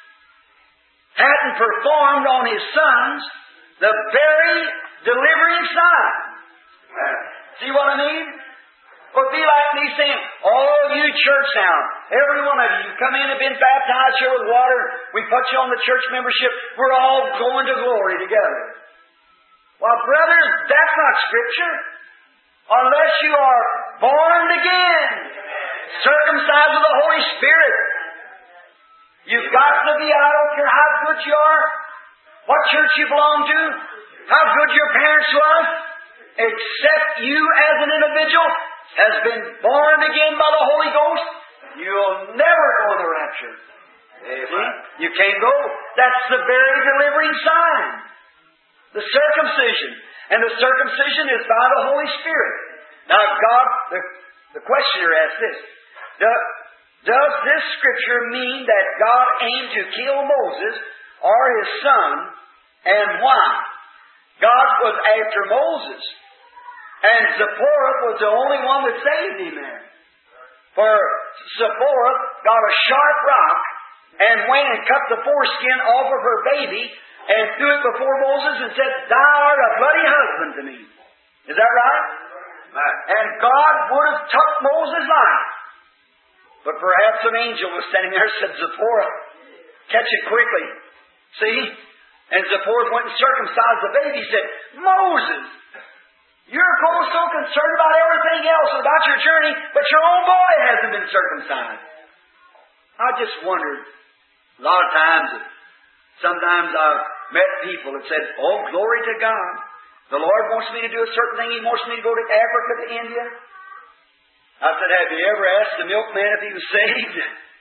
hadn't performed on his sons the very delivering sign. See what I mean? It would be like me saying, all you church now, every one of you, you come in and been baptized here with water, we put you on the church membership, we're all going to glory together. Well, brothers, that's not Scripture. Unless you are born again, circumcised with the Holy Spirit. You've got to be, I don't care how good you are, what church you belong to, how good your parents was, except you as an individual has been born again by the Holy Ghost, you'll never go in the rapture. See? You can't go. That's the very delivering sign. The circumcision. And the circumcision is by the Holy Spirit. Now God, the, the questioner asks this. Does, does this Scripture mean that God aimed to kill Moses or his son, and why? God was after Moses. And Zipporah was the only one that saved him there. For Zipporah got a sharp rock and went and cut the foreskin off of her baby and threw it before Moses and said, "Thou art a bloody husband to me." Is that right? Right. And God would have took Moses' life. But perhaps an angel was standing there and said, "Zipporah, catch it quickly." See? And Zipporah went and circumcised the baby. He said, "Moses, you're so concerned about everything else, about your journey, but your own boy hasn't been circumcised." I just wondered, a lot of times, sometimes I've met people that said, "Oh, glory to God. The Lord wants me to do a certain thing. He wants me to go to Africa, to India." I said, "Have you ever asked the milkman if he was saved?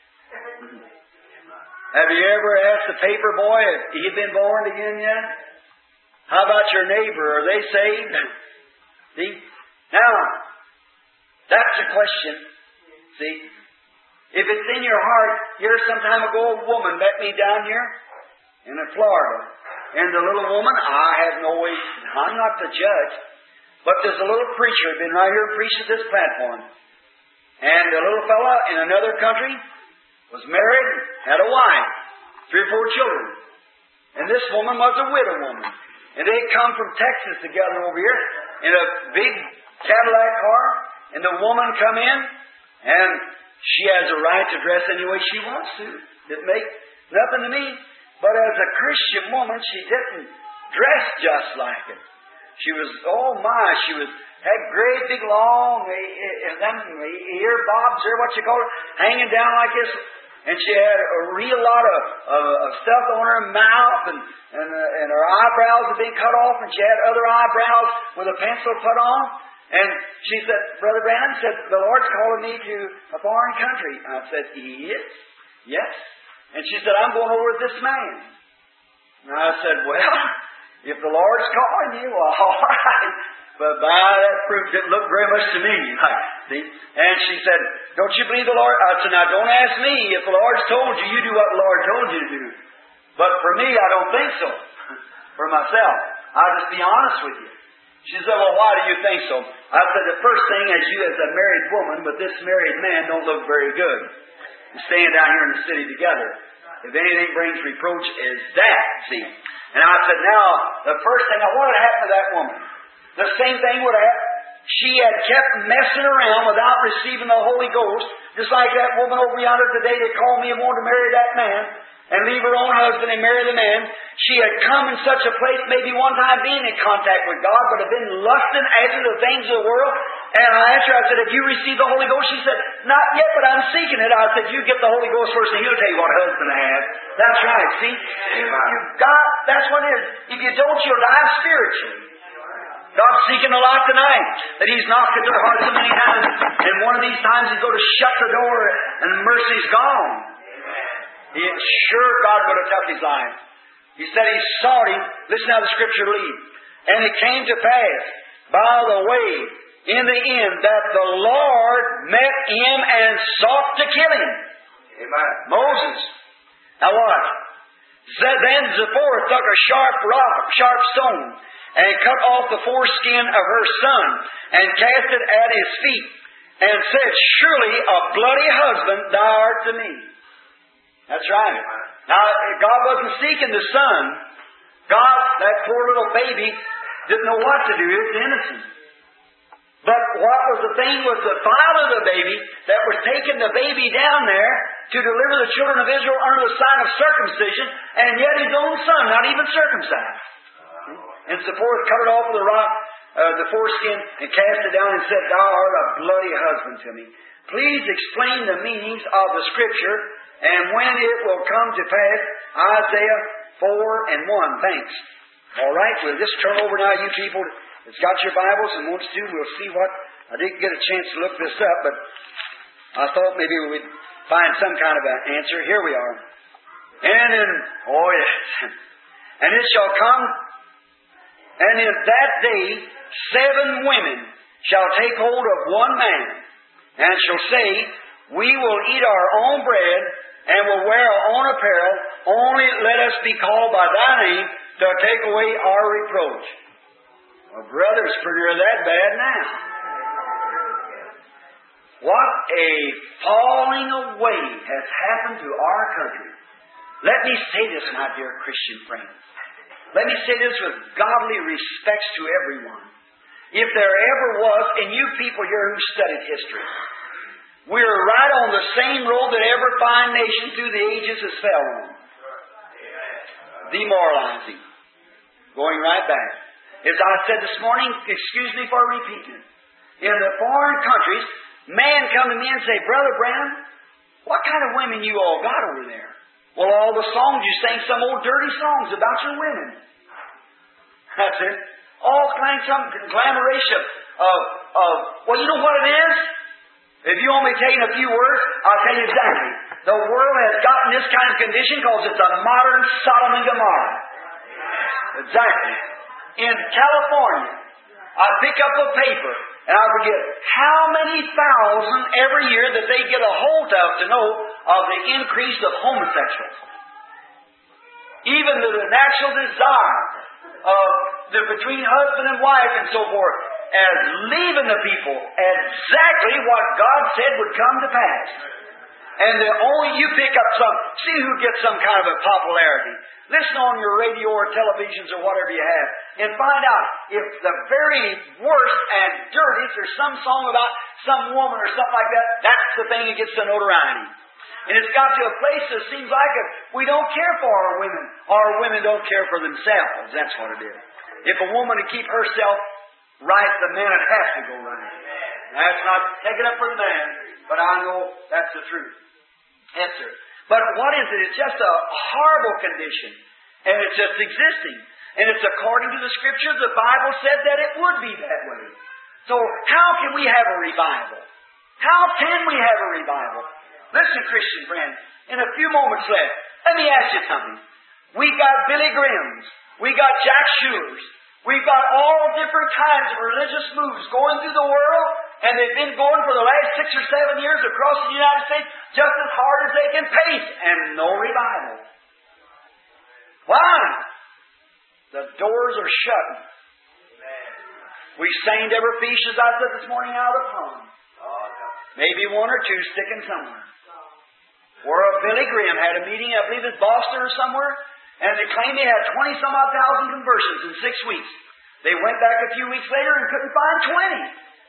Have you ever asked the paper boy if he'd been born again yet? How about your neighbor? Are they saved?" See? Now, that's a question. See? If it's in your heart, here some time ago a woman met me down here in Florida. And the little woman, I have no way, I'm not the judge, but there's a little preacher who's been right here and preached at this platform. And a little fella in another country was married, had a wife, three or four children. And this woman was a widow woman. And they come from Texas together over here in a big Cadillac car. And the woman come in, and she has a right to dress any way she wants to. It makes nothing to me. But as a Christian woman, she didn't dress just like it. She was, oh my, she was had great big long ear bobs, or what you call it, hanging down like this. And she had a real lot of, of, of stuff on her mouth, and and, uh, and her eyebrows had been cut off, and she had other eyebrows with a pencil put on. And she said, "Brother Branham said, the Lord's calling me to a foreign country." I said, "Yes, yes." And she said, "I'm going over with this man." And I said, "Well, if the Lord's calling you, well, all right." But by that fruit didn't look very much to me. See? And she said, "Don't you believe the Lord?" I said, "Now don't ask me. If the Lord's told you, you do what the Lord told you to do. But for me, I don't think so." For myself. I'll just be honest with you. She said, "Well, why do you think so?" I said, "The first thing, as you as a married woman, but this married man don't look very good. And staying down here in the city together. If anything brings reproach, is that, see." And I said, "Now, the first thing, what would happen to that woman? The same thing would have happened she had kept messing around without receiving the Holy Ghost, just like that woman over yonder today that called me and wanted to marry that man and leave her own husband and marry the man. She had come in such a place, maybe one time being in contact with God, but had been lusting after the things of the world. And I asked her, I said, have you received the Holy Ghost? She said, not yet, but I'm seeking it. I said, you get the Holy Ghost first and He'll tell you what husband to have. That's right, see? You, you've got, that's what it is. If you don't, you'll die spiritually. God's seeking a lot tonight, that He's knocked at their heart so many times, and one of these times He's going to shut the door and mercy's gone. He, sure, God would have took His life. He said He sought Him. Listen how the Scripture reads. And it came to pass, by the way, in the end, that the Lord met him and sought to kill him. Amen. Moses. Now watch. Then Zipporah took a sharp rock, sharp stone, and cut off the foreskin of her son, and cast it at his feet, and said, surely a bloody husband thou art to me. That's right. Now, God wasn't seeking the son. God, that poor little baby, didn't know what to do. He was innocent. But what was the thing was the father of the baby that was taking the baby down there to deliver the children of Israel under the sign of circumcision, and yet his own son, not even circumcised. And Zipporah cut it off with a rock, uh, the foreskin, and cast it down and said, thou art a bloody husband to me. Please explain the meanings of the Scripture, and when it will come to pass, Isaiah four and one. Thanks. All right, we'll just turn over now, you people that's got your Bibles and wants to. We'll see what. I didn't get a chance to look this up, but I thought maybe we'd find some kind of an answer. Here we are. And in, oh yes. And it shall come, and in that day seven women shall take hold of one man, and shall say, we will eat our own bread, and will wear our own apparel, only let us be called by thy name, to take away our reproach. Well, brother, it's pretty near that bad now. What a falling away has happened to our country. Let me say this, my dear Christian friends. Let me say this with godly respects to everyone. If there ever was, and you people here who studied history, we're right on the same road that every fine nation through the ages has fell on. Demoralizing. Going right back. As I said this morning, excuse me for repeating it. In the foreign countries, man come to me and say, Brother Branham, what kind of women you all got over there? Well, all the songs you sang, some old dirty songs about your women. That's it. All kinds of conglomeration of, of, well, you know what it is? If you want me to tell you in a few words, I'll tell you exactly. The world has gotten this kind of condition because it's a modern Sodom and Gomorrah. Exactly. In California, I pick up a paper, and I forget how many thousand every year that they get a hold of to know of the increase of homosexuals. Even the, the natural desire of the between husband and wife and so forth, as leaving the people exactly what God said would come to pass. And the only you pick up some, see who gets some kind of a popularity. Listen on your radio or televisions or whatever you have, and find out if the very worst and dirtiest or some song about some woman or something like that, that's the thing that gets the notoriety. And it's got to a place that seems like it, we don't care for our women. Our women don't care for themselves. That's what it is. If a woman to keep herself right, the man would have to go right. That's not taken up for the man, but I know that's the truth. Yes, sir. But what is it? It's just a horrible condition. And it's just existing. And it's according to the Scripture. The Bible said that it would be that way. So how can we have a revival? How can we have a revival? Listen, Christian friend, in a few moments left, let me ask you something. We got Billy Grahams. We got Jack Shulers. We've got all different kinds of religious moves going through the world, and they've been going for the last six or seven years across the United States just as hard as they can pace, and no revival. Why? The doors are shut. We sang every feast, as I said this morning, out of the pond. Maybe one or two sticking somewhere. Where Billy Graham had a meeting, I believe it's Boston or somewhere, and they claimed they had twenty some odd thousand conversions in six weeks. They went back a few weeks later and couldn't find twenty.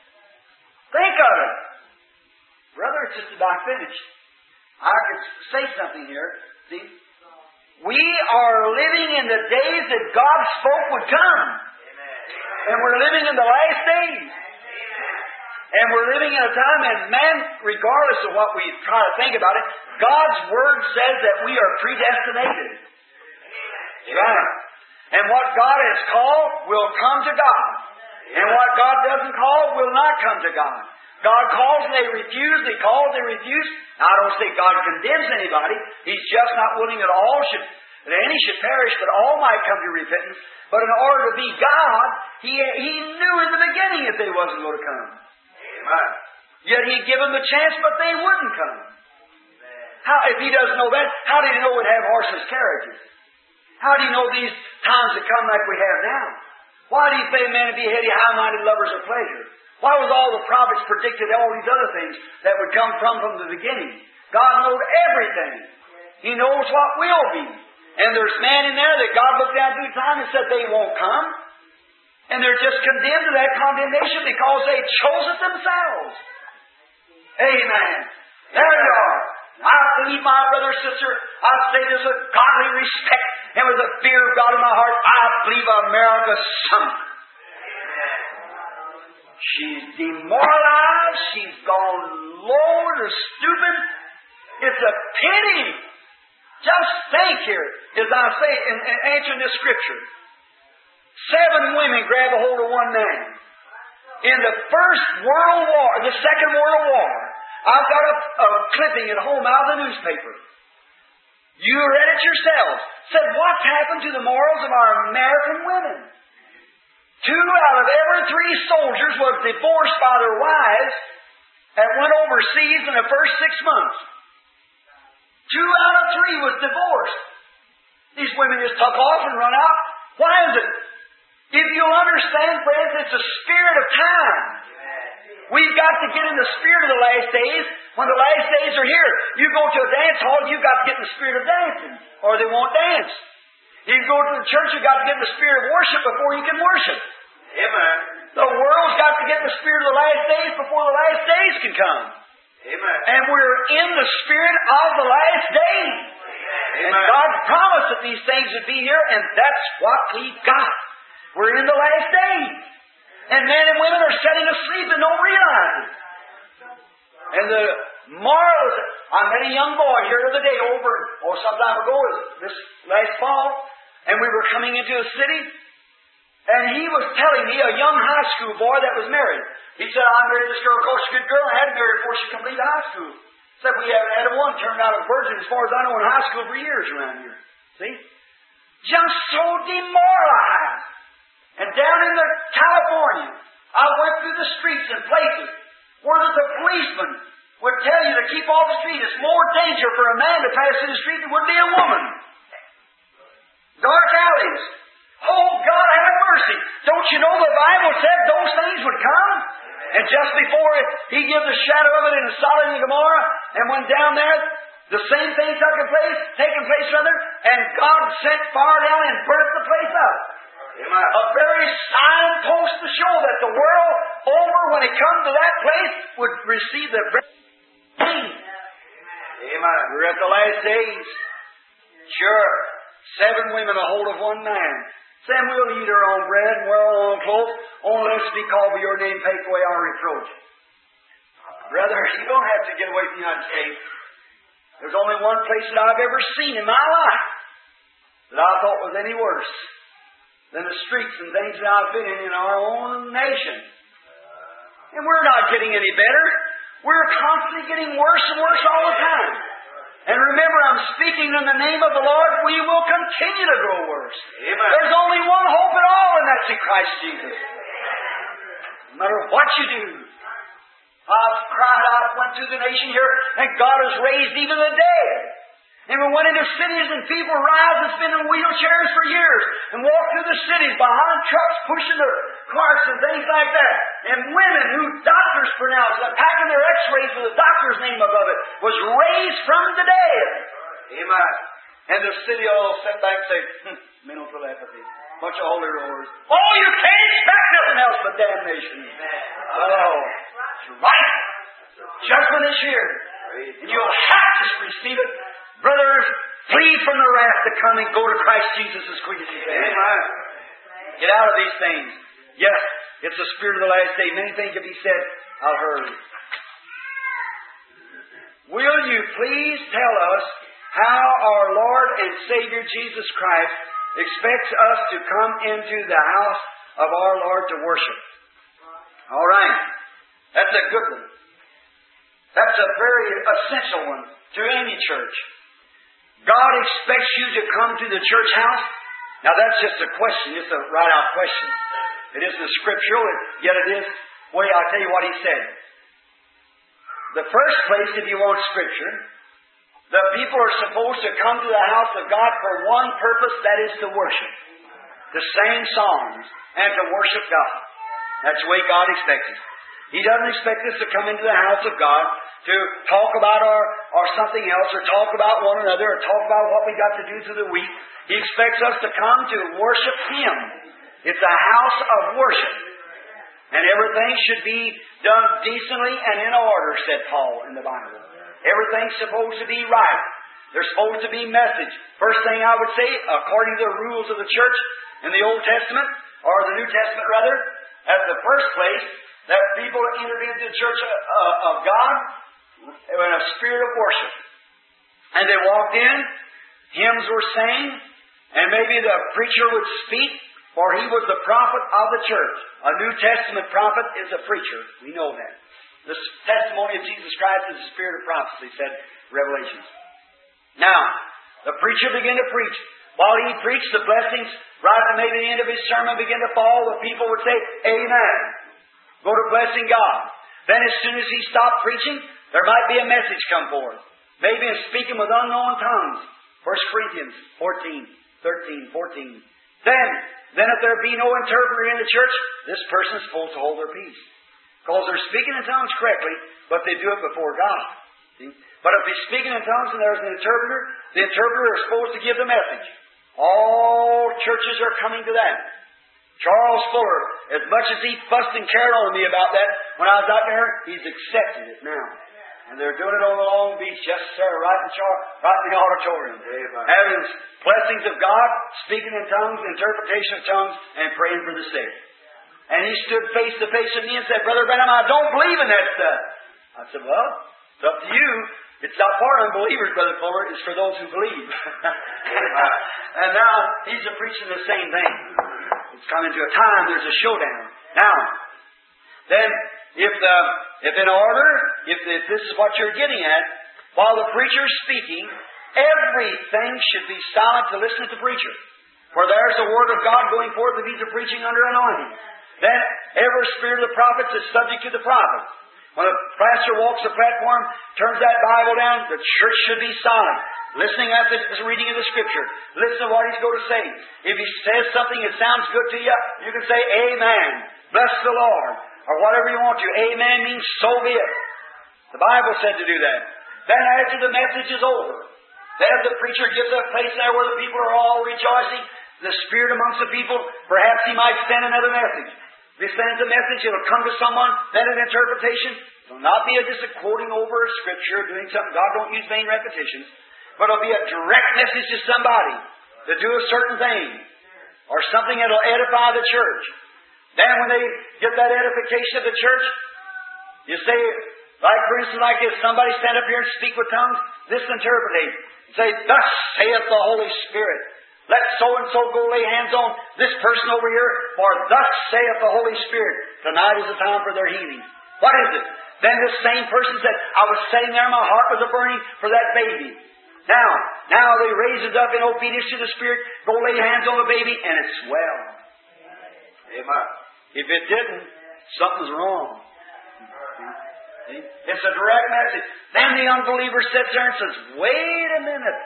it's just about finished. I could say something here. See? We are living in the days that God spoke would come. And we're living in the last days. And we're living in a time, and man, regardless of what we try to think about it, God's Word says that we are predestinated. Right. And what God has called will come to God. And what God doesn't call will not come to God. God calls and they refuse. He calls and they refuse. Now, I don't say God condemns anybody. He's just not willing that all should, that any should perish, but all might come to repentance. But in order to be God, He, he knew in the beginning that they wasn't going to come. Amen. Yet He'd give them the chance, but they wouldn't come. How, if He doesn't know that, how did He know we'd have horseless carriages? How do you know these times that come like we have now? Why do you say men to be heady, high-minded lovers of pleasure? Why was all the prophets predicted all these other things that would come from from the beginning? God knows everything. He knows what will be. And there's men in there that God looked down through time and said they won't come. And they're just condemned to that condemnation because they chose it themselves. Amen. There you are. I believe, my brother, sister, I say this with godly respect and with the fear of God in my heart, I believe America's sunk. She's demoralized. She's gone low to stupid. It's a pity. Just think here, as I say in, in answering this scripture. Seven women grab a hold of one man. In the First World War, the Second World War, I've got a, a clipping at home out of the newspaper. You read it yourselves. Said, what's happened to the morals of our American women? Two out of every three soldiers was divorced by their wives that went overseas in the first six months. Two out of three was divorced. These women just took off and run out. Why is it? If you'll understand, friends, it's a spirit of time. We've got to get in the spirit of the last days. When the last days are here, you go to a dance hall, you've got to get in the spirit of dancing, or they won't dance. You go to the church, you've got to get in the spirit of worship before you can worship. Amen. The world's got to get in the spirit of the last days before the last days can come. Amen. And we're in the spirit of the last days. Amen. And God promised that these things would be here, and that's what we've got. We're in the last days. And men and women are sitting asleep and don't realize it. And the marvelous, I met a young boy here the other day over, or some time ago, this last fall, and we were coming into a city, and he was telling me, a young high school boy that was married. He said, I married this girl, of course, she's a good girl, I had to marry her before she completed high school. Said we haven't had one turned out a virgin, as far as I know, in high school for years around here. See? Just so demoralized. And down in the California, I went through the streets and places where the policeman would tell you to keep off the street. It's more danger for a man to pass through the street than would be a woman. Dark alleys. Oh, God have mercy. Don't you know the Bible said those things would come? And just before it, He gives a shadow of it in Sodom and Gomorrah and went down there, the same thing took place, taking place rather, and God sent fire down and burnt the place up. A very signpost to show that the world over, when it comes to that place, would receive the very thing. Amen. We're at the last days. Sure. Seven women a hold of one man. Sam, we'll eat our own bread and wear our own clothes, only let us be called by your name, take away our reproach. Brother, you don't have to get away from the United States. There's only one place that I've ever seen in my life that I thought was any worse than the streets and things that I've been in in our own nation. And we're not getting any better. We're constantly getting worse and worse all the time. And remember, I'm speaking in the name of the Lord. We will continue to grow worse. Amen. There's only one hope at all, and that's in Christ Jesus. No matter what you do. I've cried out, went through the nation here, and God has raised even the dead. And we went into cities and people rise and spin in wheelchairs for years and walk through the cities behind trucks pushing their carts and things like that. And women who doctors pronounced that packing their x-rays with the doctor's name above it was raised from the dead. Amen. And the city all sat back and say, hm, mental telepathy. Bunch of holy rollers. Oh, you can't expect nothing else but damnation. Oh, that's right. Judgment is here. And you'll have to receive it. Brothers, flee from the wrath to come and go to Christ Jesus as quick as you can. Get out of these things. Yes, it's the spirit of the last day. Many things can be said. I'll hurry. Will you please tell us how our Lord and Savior Jesus Christ expects us to come into the house of our Lord to worship? All right. That's a good one. That's a very essential one to any church. God expects you to come to the church house. Now that's just a question, just a right-out question. It isn't scriptural, yet it is. Wait, I'll tell you what He said. The first place, if you want scripture, the people are supposed to come to the house of God for one purpose, that is to worship. To sing songs and to worship God. That's the way God expects us. He doesn't expect us to come into the house of God to talk about our, or something else, or talk about one another, or talk about what we got to do through the week. He expects us to come to worship Him. It's a house of worship. And everything should be done decently and in order, said Paul in the Bible. Everything's supposed to be right. There's supposed to be message. First thing I would say, according to the rules of the church in the Old Testament, or the New Testament rather, at the first place, that people entered into the church uh, of God in a spirit of worship. And they walked in, hymns were sang, and maybe the preacher would speak, for he was the prophet of the church. A New Testament prophet is a preacher. We know that. The testimony of Jesus Christ is the spirit of prophecy, said Revelations. Now, the preacher began to preach. While he preached, the blessings, right at maybe the end of his sermon, began to fall. The people would say, Amen. Go to blessing God. Then as soon as he stopped preaching, there might be a message come forth. Maybe in speaking with unknown tongues. First Corinthians fourteen, thirteen, fourteen. Then, then if there be no interpreter in the church, this person's supposed to hold their peace. Because they're speaking in tongues correctly, but they do it before God. See? But if he's speaking in tongues and there's an interpreter, the interpreter is supposed to give the message. All churches are coming to that. Charles Fuller, as much as he fussed and cared on me about that when I was out there, he's accepted it now. And they're doing it on the Long Beach, yes sir, right in, Char- right in the auditorium. Amen. Having blessings of God, speaking in tongues, interpretation of tongues, and praying for the sick. And he stood face to face with me and said, Brother Branham, I don't believe in that stuff. I said, well, it's up to you. It's not for unbelievers, Brother Fuller. It's for those who believe. And now he's preaching the same thing. It's coming to a time there's a showdown. Now, then, if the, if in order, if, if this is what you're getting at, while the preacher's speaking, everything should be silent to listen to the preacher. For there's the word of God going forth if he's a preaching under anointing. Then every spirit of the prophets is subject to the prophet. When a pastor walks the platform, turns that Bible down, the church should be silent. Listening at the reading of the Scripture. Listen to what he's going to say. If he says something that sounds good to you, you can say, Amen. Bless the Lord. Or whatever you want to. Amen means so be it. The Bible said to do that. Then after the message is over, then the preacher gives a place there where the people are all rejoicing, the Spirit amongst the people, perhaps he might send another message. If he sends a message, it'll come to someone, then an interpretation. It'll not be a, just a quoting over a Scripture, doing something. God don't use vain repetitions. But it'll be a direct message to somebody to do a certain thing. Or something that'll edify the church. Then when they get that edification of the church, you say, like for instance like this, somebody stand up here and speak with tongues, this interpretate. Say, thus saith the Holy Spirit. Let so-and-so go lay hands on this person over here, for thus saith the Holy Spirit. Tonight is the time for their healing. What is it? Then this same person said, I was sitting there, my heart was a-burning for that baby. Now, now they raise it up in obedience to the Spirit, go lay hands on the baby, and it's well. Amen. If it didn't, something's wrong. See? It's a direct message. Then the unbeliever sits there and says, wait a minute.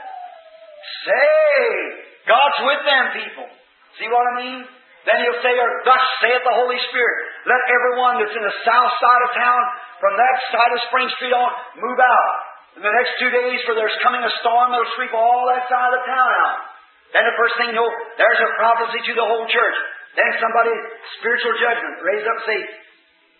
Say, God's with them people. See what I mean? Then he'll say, or thus saith the Holy Spirit. Let everyone that's in the south side of town, from that side of Spring Street on, move out. In the next two days, for there's coming a storm that'll sweep all that side of the town out. Then the first thing you know, there's a prophecy to the whole church. Then somebody, spiritual judgment, raise up and say,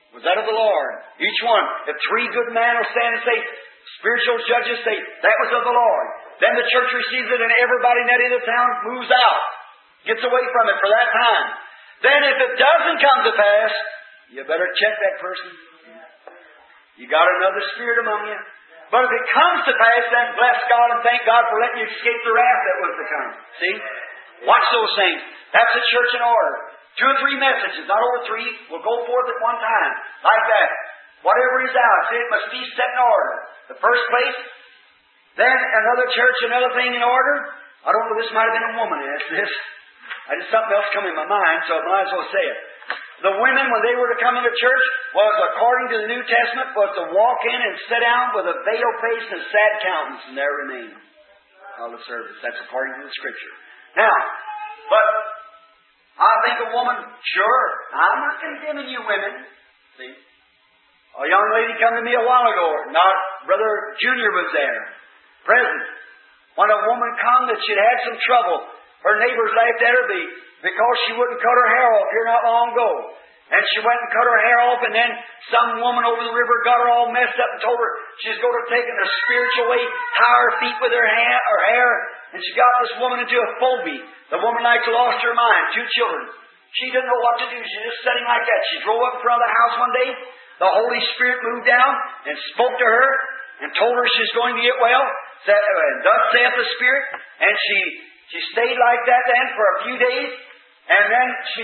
Was that of the Lord? Each one. If three good men will stand and say, spiritual judges say, that was of the Lord. Then the church receives it and everybody in that end of town moves out. Gets away from it for that time. Then if it doesn't come to pass, you better check that person. You got another spirit among you. But if it comes to pass, then bless God and thank God for letting you escape the wrath that was to come. See? Watch those things. That's a church in order. Two or three messages, not over three, will go forth at one time. Like that. Whatever is out, see, it must be set in order. The first place, then another church, another thing in order. I don't know, this might have been a woman asked this. I just something else come in my mind, so I might as well say it. The women, when they were to come into church, was, according to the New Testament, was to walk in and sit down with a veiled face and a sad countenance, and there remain all the service. That's according to the Scripture. Now, but I think a woman, sure, I'm not condemning you women. See? A young lady come to me a while ago, not Brother Junior was there, present. When a woman come that she'd had some trouble, her neighbors laughed at her because she wouldn't cut her hair off here not long ago. And she went and cut her hair off, and then some woman over the river got her all messed up and told her she's going to take it in a spiritual way, tie her feet with her, hand, her hair, and she got this woman into a phobia. The woman like lost her mind, two children. She didn't know what to do. She just sitting like that. She drove up in front of the house one day. The Holy Spirit moved down and spoke to her and told her she's going to get well. Said, uh, thus saith the Spirit. And she, she stayed like that then for a few days. And then she,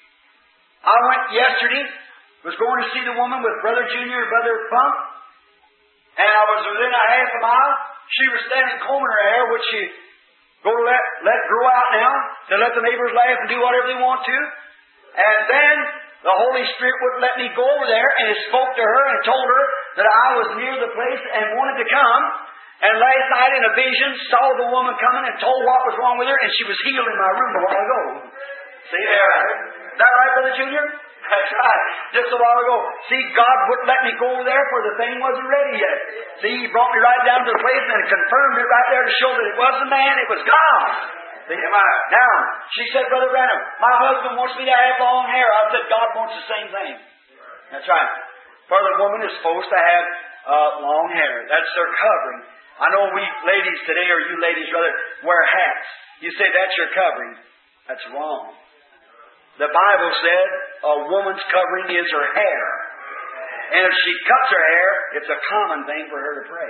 I went yesterday, was going to see the woman with Brother Junior and Brother Funk. And I was within a half a mile. She was standing combing her hair, which she go to let, let grow out now, to let the neighbors laugh and do whatever they want to. And then the Holy Spirit wouldn't let me go over there, and He spoke to her and told her that I was near the place and wanted to come. And last night in a vision, saw the woman coming and told what was wrong with her, and she was healed in my room a while ago. See there? Is that right, Brother Junior? That's right. Just a while ago. See, God wouldn't let me go over there, for the thing wasn't ready yet. See, He brought me right down to the place and confirmed it right there to show that it wasn't man, it was God. See, now, she said, Brother Branham, my husband wants me to have long hair. I said, God wants the same thing. That's right. For the woman is supposed to have uh, long hair. That's their covering. I know we ladies today, or you ladies rather, wear hats. You say that's your covering. That's wrong. The Bible said a woman's covering is her hair. And if she cuts her hair, it's a common thing for her to pray.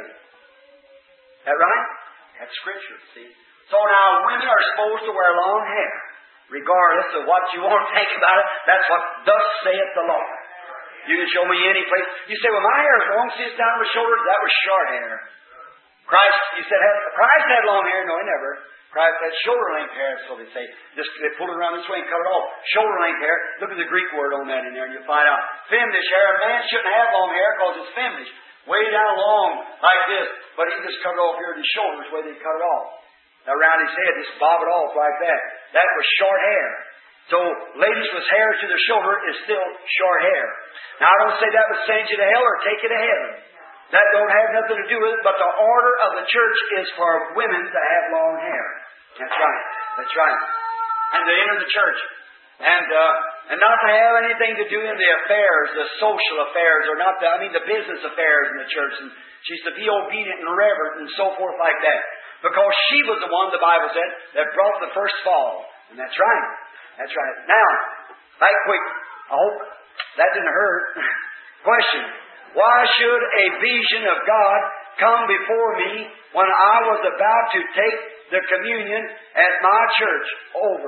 Is that right? That's Scripture, see? So now women are supposed to wear long hair. Regardless of what you want to think about it, that's what thus saith the Lord. You can show me any place. You say, well, my hair is long, see it's down to my shoulders. That was short hair. Christ, you said, Christ had long hair. No, He never. Christ had shoulder length hair, so they say. Just they pull it around this way and cut it off. Shoulder length hair. Look at the Greek word on that in there, and you'll find out. Femnish hair. A man shouldn't have long hair because it's femnish. Way down long like this. But he just cut it off here at his shoulders, where they cut it off. Around his head, just bob it off like that. That was short hair. So, ladies with hair to their shoulder is still short hair. Now, I don't say that would send you to hell or take you to heaven. That don't have nothing to do with it, but the order of the church is for women to have long hair. That's right. That's right. And to enter the church. And uh, and not to have anything to do in the affairs, the social affairs, or not the, I mean the business affairs in the church. And she's to be obedient and reverent and so forth like that. Because she was the one, the Bible said, that brought the first fall. And that's right. That's right. Now, right quick, I hope that didn't hurt. Question. Why should a vision of God come before me when I was about to take the communion at my church over?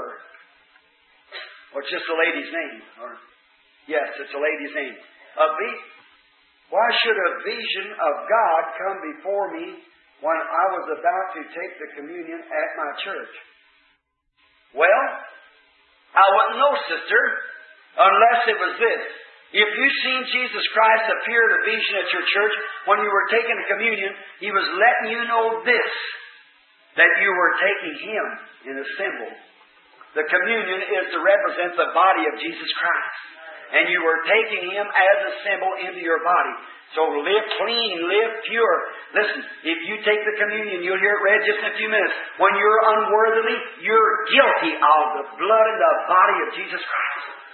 Or it's just a lady's name. Or yes, it's a lady's name. A vi- Why should a vision of God come before me when I was about to take the communion at my church? Well, I wouldn't know, sister, unless it was this. If you've seen Jesus Christ appear in a vision at your church when you were taking the communion, He was letting you know this, that you were taking Him in a symbol. The communion is to represent the body of Jesus Christ. And you were taking Him as a symbol into your body. So live clean, live pure. Listen, if you take the communion, you'll hear it read just in a few minutes. When you're unworthily, you're guilty of the blood and the body of Jesus Christ.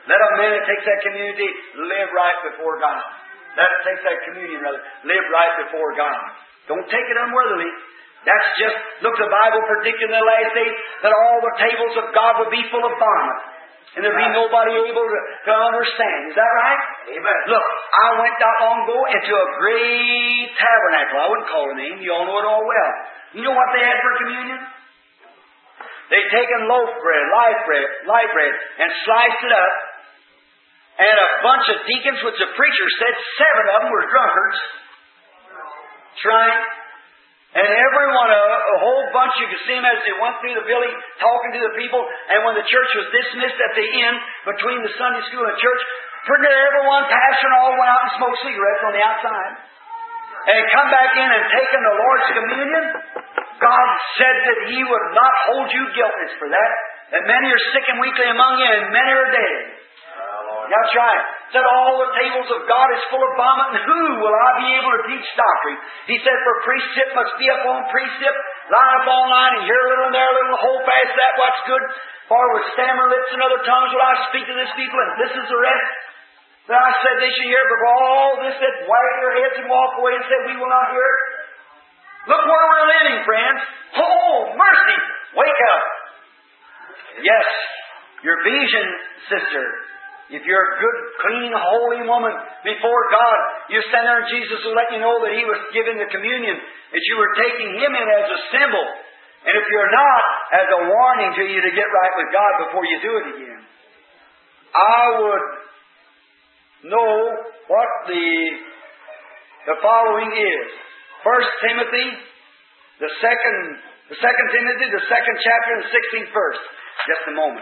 Let a man that takes that community live right before God. Let it take that communion, rather. Live right before God. Don't take it unworthily. That's just, look, the Bible predicted in the last days that all the tables of God would be full of vomit. And there'd be nobody able to, to understand. Is that right? Amen. Look, I went not long ago into a great tabernacle. I wouldn't call it a name. You all know it all well. You know what they had for communion? They'd taken loaf bread, light bread, light bread, and sliced it up. And a bunch of deacons, which the preacher said seven of them were drunkards. That's right. And every one of a whole bunch, you could see them as they went through the village talking to the people. And when the church was dismissed at the end, between the Sunday school and church, pretty near everyone, pastor and all, went out and smoked cigarettes on the outside. And come back in and taken the Lord's communion. God said that He would not hold you guiltless for that. That many are sick and weakly among you, and many are dead. That's right. Said all the tables of God is full of vomit, and who will I be able to teach doctrine? He said, for precept must be upon precept, line upon line, and here a little and there a little, hold fast that what's good. For with stammer lips and other tongues will I speak to this people, and this is the rest. That I said they should hear, but for all this that wag their heads and walk away and say, we will not hear it. Look where we're living, friends. Oh, mercy! Wake up. Yes, your vision, sister. If you're a good, clean, holy woman before God, you stand there and Jesus will let you know that He was giving the communion, that you were taking Him in as a symbol. And if you're not, as a warning to you to get right with God before you do it again. I would know what the, the following is. First Timothy, the second, the second Timothy, the second chapter and the sixteenth verse. Just a moment.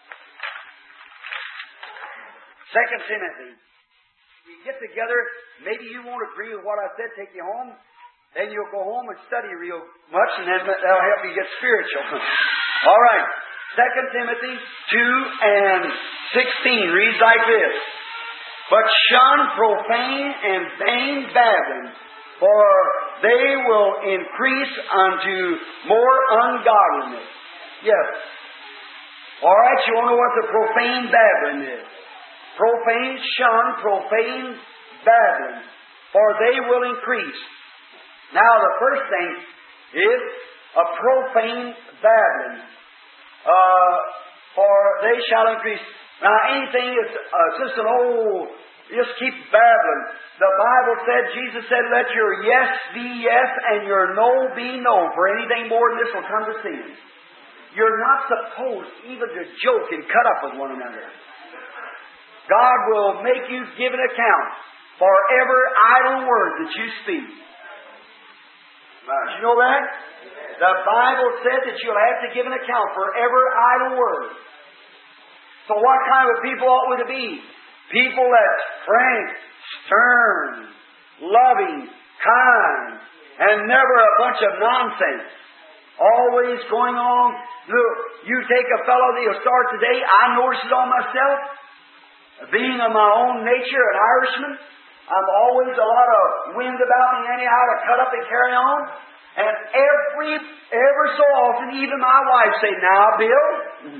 Second Timothy. We get together, maybe you won't agree with what I said, take you home. Then you'll go home and study real much, and then that'll help you get spiritual. All right. Second Timothy two and sixteen reads like this. But shun profane and vain babbling, for they will increase unto more ungodliness. Yes. All right, you want to know what the profane babbling is? Profane, shun, profane babbling, for they will increase. Now, the first thing is a profane babbling, uh, for they shall increase. Now, anything is uh, just an old, just keep babbling. The Bible said, Jesus said, let your yes be yes and your no be no, for anything more than this will come to sin. You're not supposed even to joke and cut up with one another. God will make you give an account for every idle word that you speak. Did you know that? The Bible said that you'll have to give an account for every idle word. So what kind of people ought we to be? People that's frank, stern, loving, kind, and never a bunch of nonsense. Always going on. Look, you take a fellow that'll start today. I notice it on myself. Being of my own nature, an Irishman, I'm always a lot of wind about me anyhow to cut up and carry on. And every, ever so often, even my wife say, now, Bill.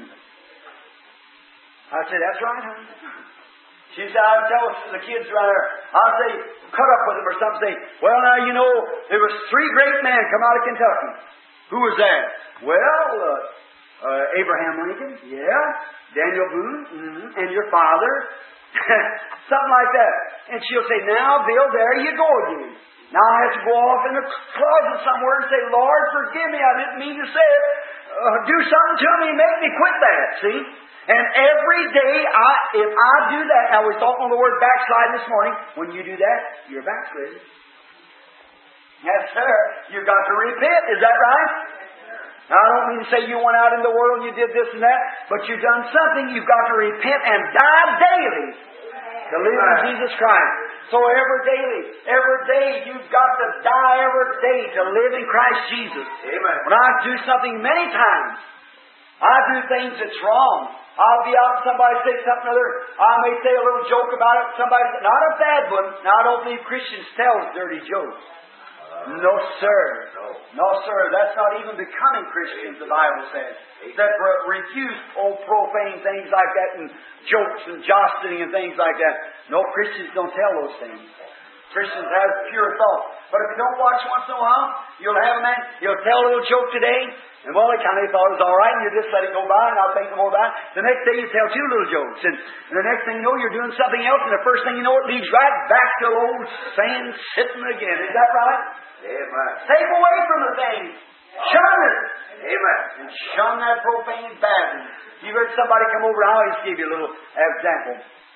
I say, that's right, honey. She said, I'd tell the kids around there, I'll say, cut up with them or something. Say, well, now, you know, there was three great men come out of Kentucky. Who was that? Well, uh, uh, Abraham Lincoln, yeah. Daniel Boone, mm-hmm. And your father. Something like that. And she'll say, now, Bill, there you go again. Now I have to go off in the closet somewhere and say, Lord, forgive me, I didn't mean to say it. Uh, do something to me, make me quit that, see? And every day, I, if I do that, now we're talking on the word backslide this morning. When you do that, you're backsliding. Yes, sir. You've got to repent, is that right? Now, I don't mean to say you went out in the world and you did this and that, but you've done something. You've got to repent and die daily to live in Jesus Christ. So every daily, every day, you've got to die every day to live in Christ Jesus. Amen. When I do something many times, I do things that's wrong. I'll be out and somebody say something other. I may say a little joke about it. Somebody say, not a bad one. Now, I don't believe Christians tell dirty jokes. No, sir. No, sir. That's not even becoming Christians, the Bible says. That refuse old profane things like that and jokes and jostling and things like that. No, Christians don't tell those things. Christians have pure thought. But if you don't watch once in a while, you'll have a man, he'll tell a little joke today, and well, he kind of thought it was all right, and you just let it go by and not think no more about it. The next day you tell two little jokes, and, and the next thing you know, you're doing something else, and the first thing you know, it leads right back to old sand sitting again. Is that right? Amen. Stay away from the thing. Shun it. Amen. And shun that profane babbling. You heard somebody come over, I always give you a little example.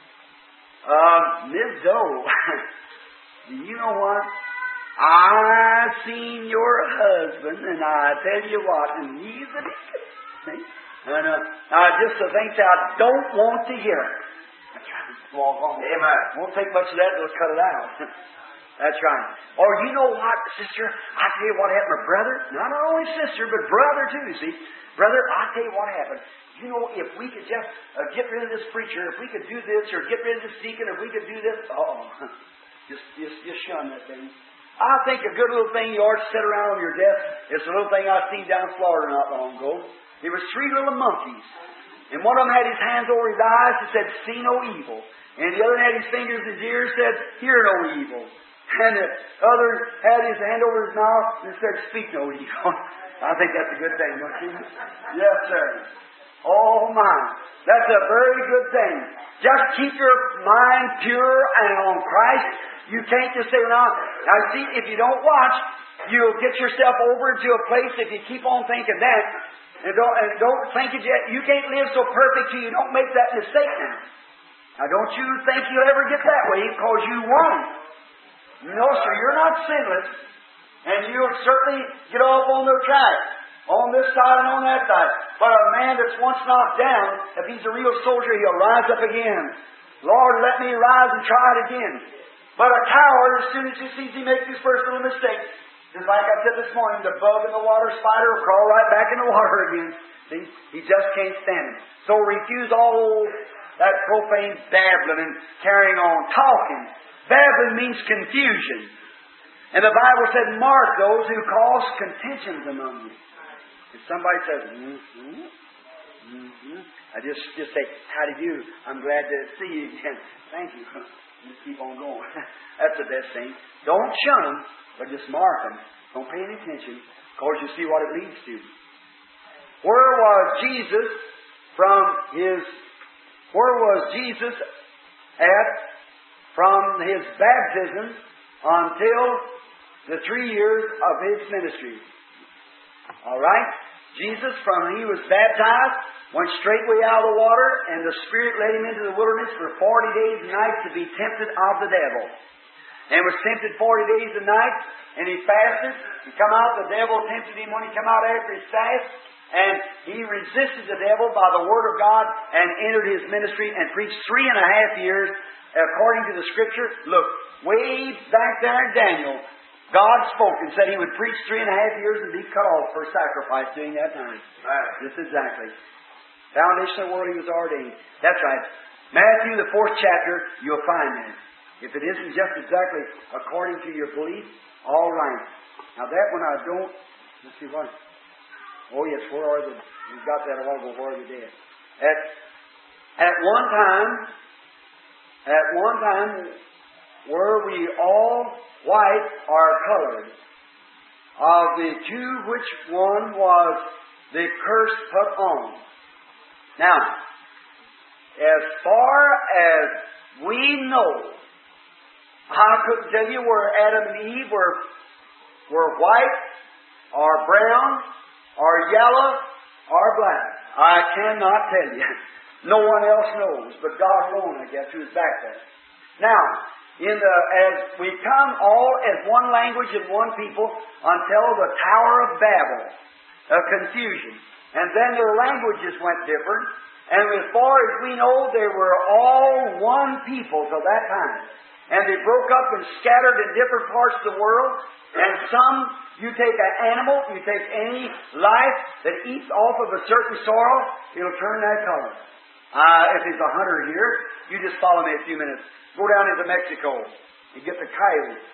Um, Miss Doe, do you know what? I seen your husband, and I tell you what, and he's a deacon. See? And uh, uh, just the things that I don't want to hear. I try to walk on. Amen. Won't take much of that, they'll cut it out. That's right. Or you know what, sister, I tell you what happened to brother. Not only sister, but brother too, you see. Brother, I tell you what happened. You know, if we could just uh, get rid of this preacher, if we could do this, or get rid of this deacon, if we could do this, oh, just, just, just shun that thing. I think a good little thing you ought to sit around on your desk. It's a little thing I seen down in Florida not long ago. There was three little monkeys. And one of them had his hands over his eyes and said, see no evil. And the other had his fingers in his ears and said, hear no evil. And the other had his hand over his mouth and said, speak no evil. I think that's a good thing, don't you? Yes, sir. Oh, my. That's a very good thing. Just keep your mind pure and on Christ. You can't just say, now, now see, if you don't watch, you'll get yourself over into a place if you keep on thinking that. And don't, and don't think it yet. You can't live so perfect till you don't make that mistake now. Now, don't you think you'll ever get that way because you won't. No, sir, you're not sinless. And you'll certainly get off on the track. On this side and on that side. But a man that's once knocked down, if he's a real soldier, he'll rise up again. Lord, let me rise and try it again. But a coward, as soon as he sees he makes his first little mistake, just like I said this morning, the bug in the water spider will crawl right back in the water again. See? He just can't stand it. So refuse all that profane babbling and carrying on talking. Babbling means confusion. And the Bible said, mark those who cause contentions among you. If somebody says, mm-hmm, mm-hmm, I just, just say, how do you do? I'm glad to see you again. Thank you. Just keep on going. That's the best thing. Don't shun them, but just mark them. Don't pay any attention, because you see what it leads to. Where was Jesus from his, where was Jesus at from his baptism until the three years of his ministry? All right? Jesus, from he was baptized, went straightway out of the water, and the Spirit led him into the wilderness for forty days and nights to be tempted of the devil. And was tempted forty days and nights, and he fasted. He come out, the devil tempted him when he come out after his fast, and he resisted the devil by the Word of God and entered his ministry and preached three and a half years according to the Scripture. Look, way back there in Daniel, God spoke and said he would preach three and a half years and be cut off for sacrifice during that time. Right. Just exactly. Foundation of the world he was ordained. That's right. Matthew, the fourth chapter, you'll find that. If it isn't just exactly according to your belief, all right. Now that one I don't, let's see what. Oh yes, where are the, we've got that a while ago, where are the dead? At, at one time, at one time, were we all white or colored? Of the two, which one was the curse put on? Now, as far as we know, I couldn't tell you where Adam and Eve were, were white or brown or yellow or black. I cannot tell you. No one else knows, but God alone, I guess, who's back there. Now, in the, as we come all as one language and one people until the Tower of Babel, a confusion. And then their languages went different. And as far as we know, they were all one people till that time. And they broke up and scattered in different parts of the world. And some, you take an animal, you take any life that eats off of a certain soil, it'll turn that color. Uh, if there's a hunter here, you just follow me a few minutes. Go down into Mexico and get the coyote.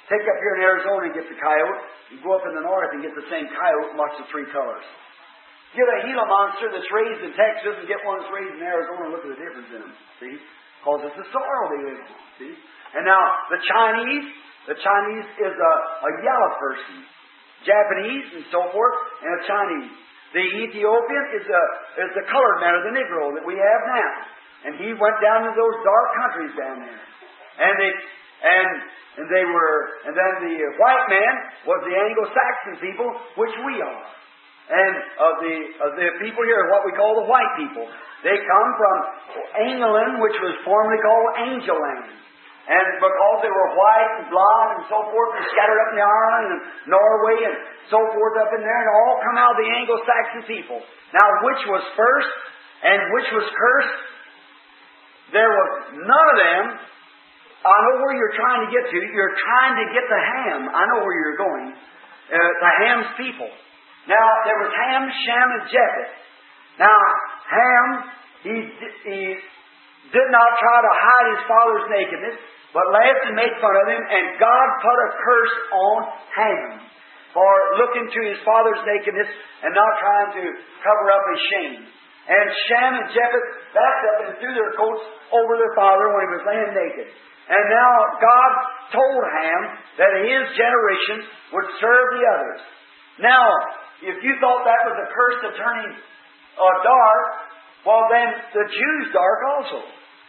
take up here in Arizona and get the coyote. You go up in the north and get the same coyote and watch the three colors. Get a Gila monster that's raised in Texas and get one that's raised in Arizona and look at the difference in them. See? Because it's the soil they live in. See? And now, the Chinese, the Chinese is a, a yellow person. Japanese and so forth, and a Chinese. The Ethiopian is a is the colored man, or the Negro that we have now. And he went down to those dark countries down there. And they and and they were and then the white man was the Anglo-Saxon people, which we are. And of the of the people here, what we call the white people. They come from England, which was formerly called Angel Land. And because they were white and blonde and so forth, and scattered up in Ireland and Norway and so forth up in there, and all come out of the Anglo-Saxon people. Now, which was first and which was cursed? There was none of them. I know where you're trying to get to. You're trying to get to Ham. I know where you're going. Uh, to Ham's people. Now, there was Ham, Shem, and Japheth. Now, Ham, he, he did not try to hide his father's nakedness, but laughed and made fun of him, and God put a curse on Ham for looking to his father's nakedness and not trying to cover up his shame. And Shem and Japheth backed up and threw their coats over their father when he was laying naked. And now God told Ham that his generation would serve the others. Now, if you thought that was a curse of turning uh, dark, well then the Jews dark also.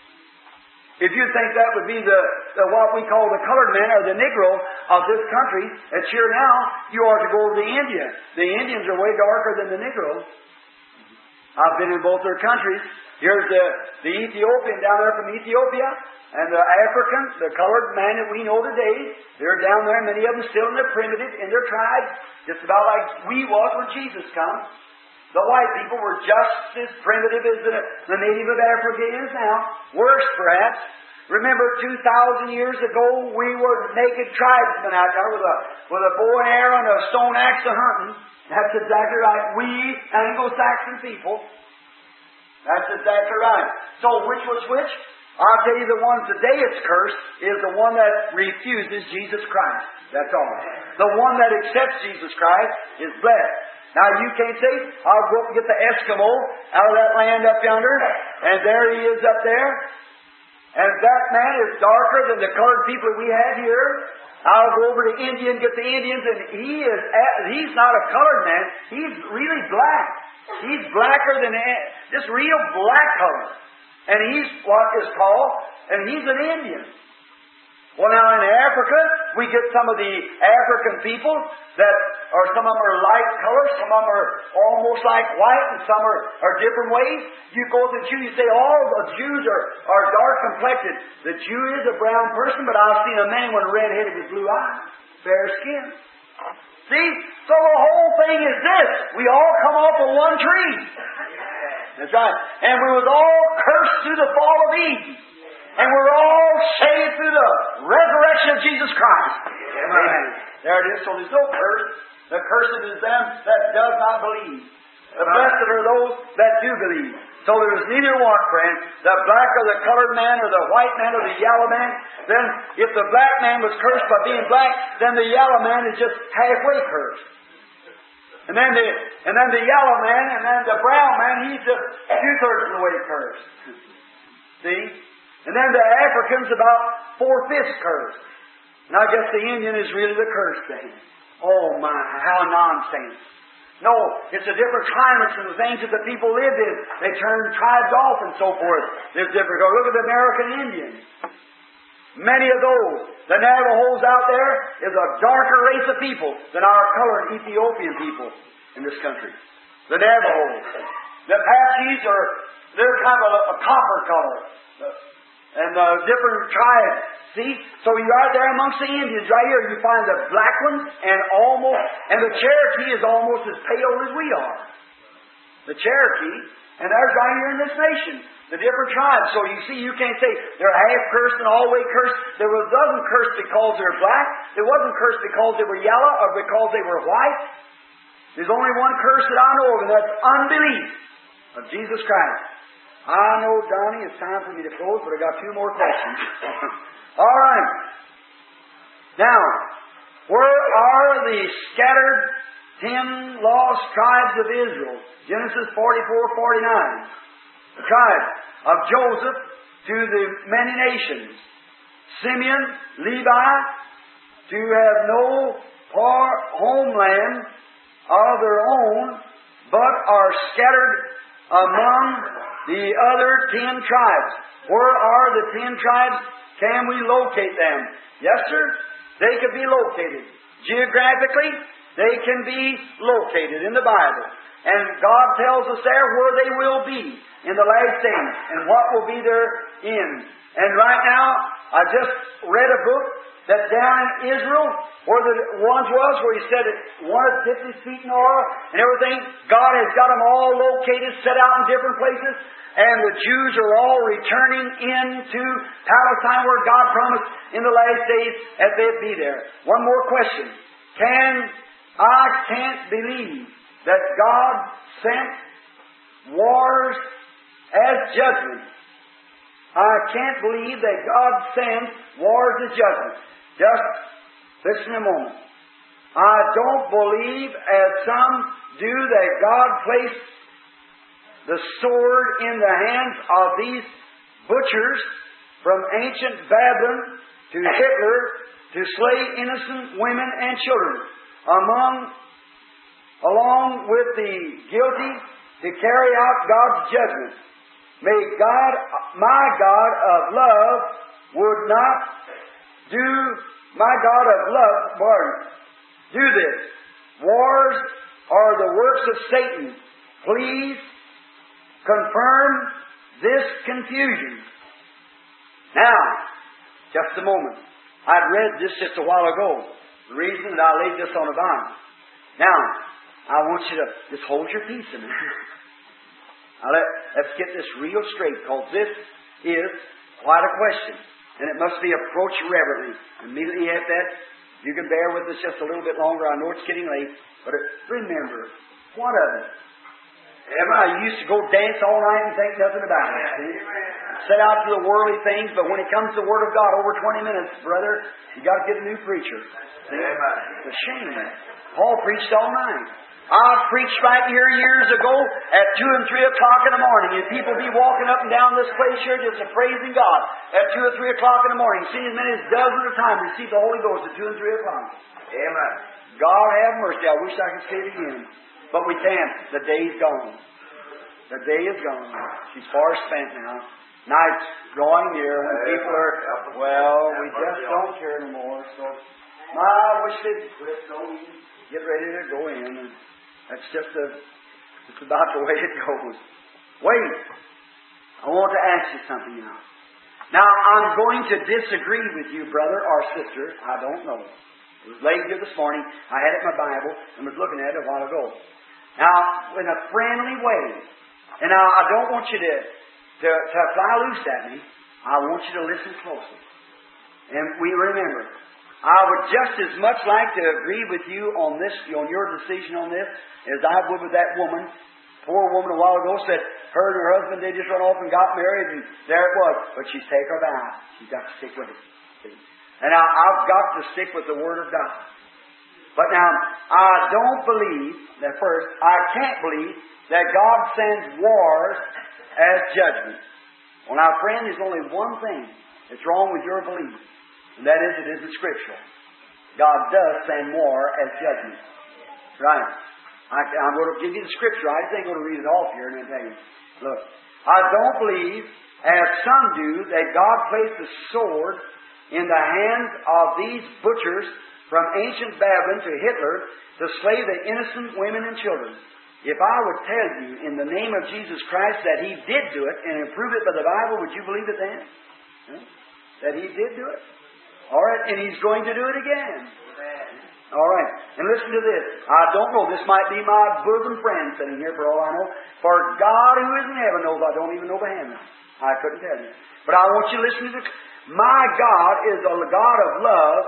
If you think that would be the, the what we call the colored man or the Negro of this country, that's here now, you ought to go over to India. The Indians are way darker than the Negro. I've been in both their countries. Here's the, the Ethiopian down there from Ethiopia, and the African, the colored man that we know today. They're down there, many of them still in their primitive, in their tribes, just about like we was when Jesus comes. The white people were just as primitive as the, the native of Africa is now. Worse, perhaps. Remember, two thousand years ago, we were naked tribesmen out there with a, with a bow and arrow and a stone axe to hunting. That's exactly right. We, Anglo-Saxon people. That's exactly right. So, which was which? I'll tell you, the one today it's cursed is the one that refuses Jesus Christ. That's all. The one that accepts Jesus Christ is blessed. Now, you can't say, I'll go up and get the Eskimo out of that land up yonder, and there he is up there. And that man is darker than the colored people we have here. I'll go over to India and get the Indians, and he is, he's not a colored man. He's really black. He's blacker than, just real black color. And he's what is called, and he's an Indian. Well, now in Africa, we get some of the African people that are, some of them are light color, some of them are almost like white, and some are, are different ways. You go to the Jew, you say all the Jews are, are dark complected. The Jew is a brown person, but I've seen a man with a red head with blue eyes, fair skin. See? So the whole thing is this. We all come off of one tree. That's right. And we was all cursed through the fall of Eden. And we're all saved through the resurrection of Jesus Christ. Amen. There it is. So there's no curse. The cursed is them that does not believe. The blessed are those that do believe. So there is neither one, friend, the black or the colored man or the white man or the yellow man. Then if the black man was cursed by being black, then the yellow man is just halfway cursed. And then the and then the yellow man and then the brown man, he's just two-thirds of the way cursed. See? And then the African's about four-fifths cursed. And I guess the Indian is really the cursed thing. Oh my, how nonsense. No, it's a different climate and the things that the people lived in. They turned tribes off and so forth. There's different. Go look at the American Indians. Many of those. The Navajos out there is a darker race of people than our colored Ethiopian people in this country. The Navajos. The Apaches are, they're kind of a, a copper color. And uh, different tribes. See? So you're out there amongst the Indians right here. You find the black ones and almost, and the Cherokee is almost as pale as we are. The Cherokee, and there's right here in this nation, the different tribes. So you see, you can't say they're half cursed and all way cursed. There wasn't cursed because they're black. It wasn't cursed because they were yellow or because they were white. There's only one curse that I know of, and that's unbelief of Jesus Christ. I know, Donnie, it's time for me to close, but I got two more questions. All right. Now, where are the scattered ten lost tribes of Israel? Genesis forty-four forty-nine. The tribe of Joseph to the many nations. Simeon, Levi, to have no par- homeland of their own, but are scattered among the other ten tribes. Where are the ten tribes? Can we locate them? Yes, sir. They can be located. Geographically, they can be located in the Bible. And God tells us there where they will be in the last days and what will be their end. And right now, I just read a book that down in Israel, where the ones was, where he said it wanted to dip his feet in oil and everything, God has got them all located, set out in different places, and the Jews are all returning into Palestine where God promised in the last days that they'd be there. One more question. Can, I can't believe that God sent wars as judgment. I can't believe that God sends wars as judgment. Just listen a moment. I don't believe, as some do, that God placed the sword in the hands of these butchers from ancient Babylon to Hitler to slay innocent women and children, among, along with the guilty, to carry out God's judgment. May God, my God of love, would not do, my God of love, Lord, do this. Wars are the works of Satan. Please confirm this confusion. Now, just a moment. I'd read this just a while ago. The reason that I laid this on the Bible. Now, I want you to just hold your peace a minute. Now let, let's get this real straight, because this is quite a question. And it must be approached reverently. Immediately after that, you can bear with us just a little bit longer. I know it's getting late. But it, remember, what of it? Everybody used to go dance all night and think nothing about it. See? Set out to the worldly things, but when it comes to the Word of God, over twenty minutes, brother, you got to get a new preacher. See? It's a shame. Paul preached all night. I preached right here years ago at two and three o'clock in the morning, and people be walking up and down this place here just praising God at two or three o'clock in the morning. See, as many as dozens of times receive the Holy Ghost at two and three o'clock. Amen. God have mercy. I wish I could say it again, but we can't. The day's gone. The day is gone. She's far spent now. Night's drawing near, and people are, well, we just don't care anymore. So, I wish they'd quit so we can get ready to go in. And that's just a, it's about the way it goes. Wait. I want to ask you something now. Now, I'm going to disagree with you, brother or sister. I don't know. It was late here this morning. I had it in my Bible and was looking at it a while ago. Now, in a friendly way. And now, I don't want you to, to, to fly loose at me. I want you to listen closely. And we remember, I would just as much like to agree with you on this, on your decision on this, as I would with that woman. Poor woman a while ago said her and her husband, they just run off and got married, and there it was. But she's taken her vow. She's got to stick with it. See? And now I've got to stick with the Word of God. But now, I don't believe, that first, I can't believe that God sends wars as judgment. Well, now, friend, there's only one thing that's wrong with your belief. And that is, it isn't scriptural. God does send war as judgment. Right. I, I'm going to give you the scripture. I just ain't going to read it off here and then tell you. Look, I don't believe, as some do, that God placed the sword in the hands of these butchers from ancient Babylon to Hitler to slay the innocent women and children. If I would tell you in the name of Jesus Christ that He did do it and prove it by the Bible, would you believe it then? Huh? That He did do it? All right, and He's going to do it again. All right, and listen to this. I don't know. This might be my bosom friend sitting here for all I know. For God who is in heaven knows I don't even know behind me. I couldn't tell you. But I want you to listen to this. My God is a God of love.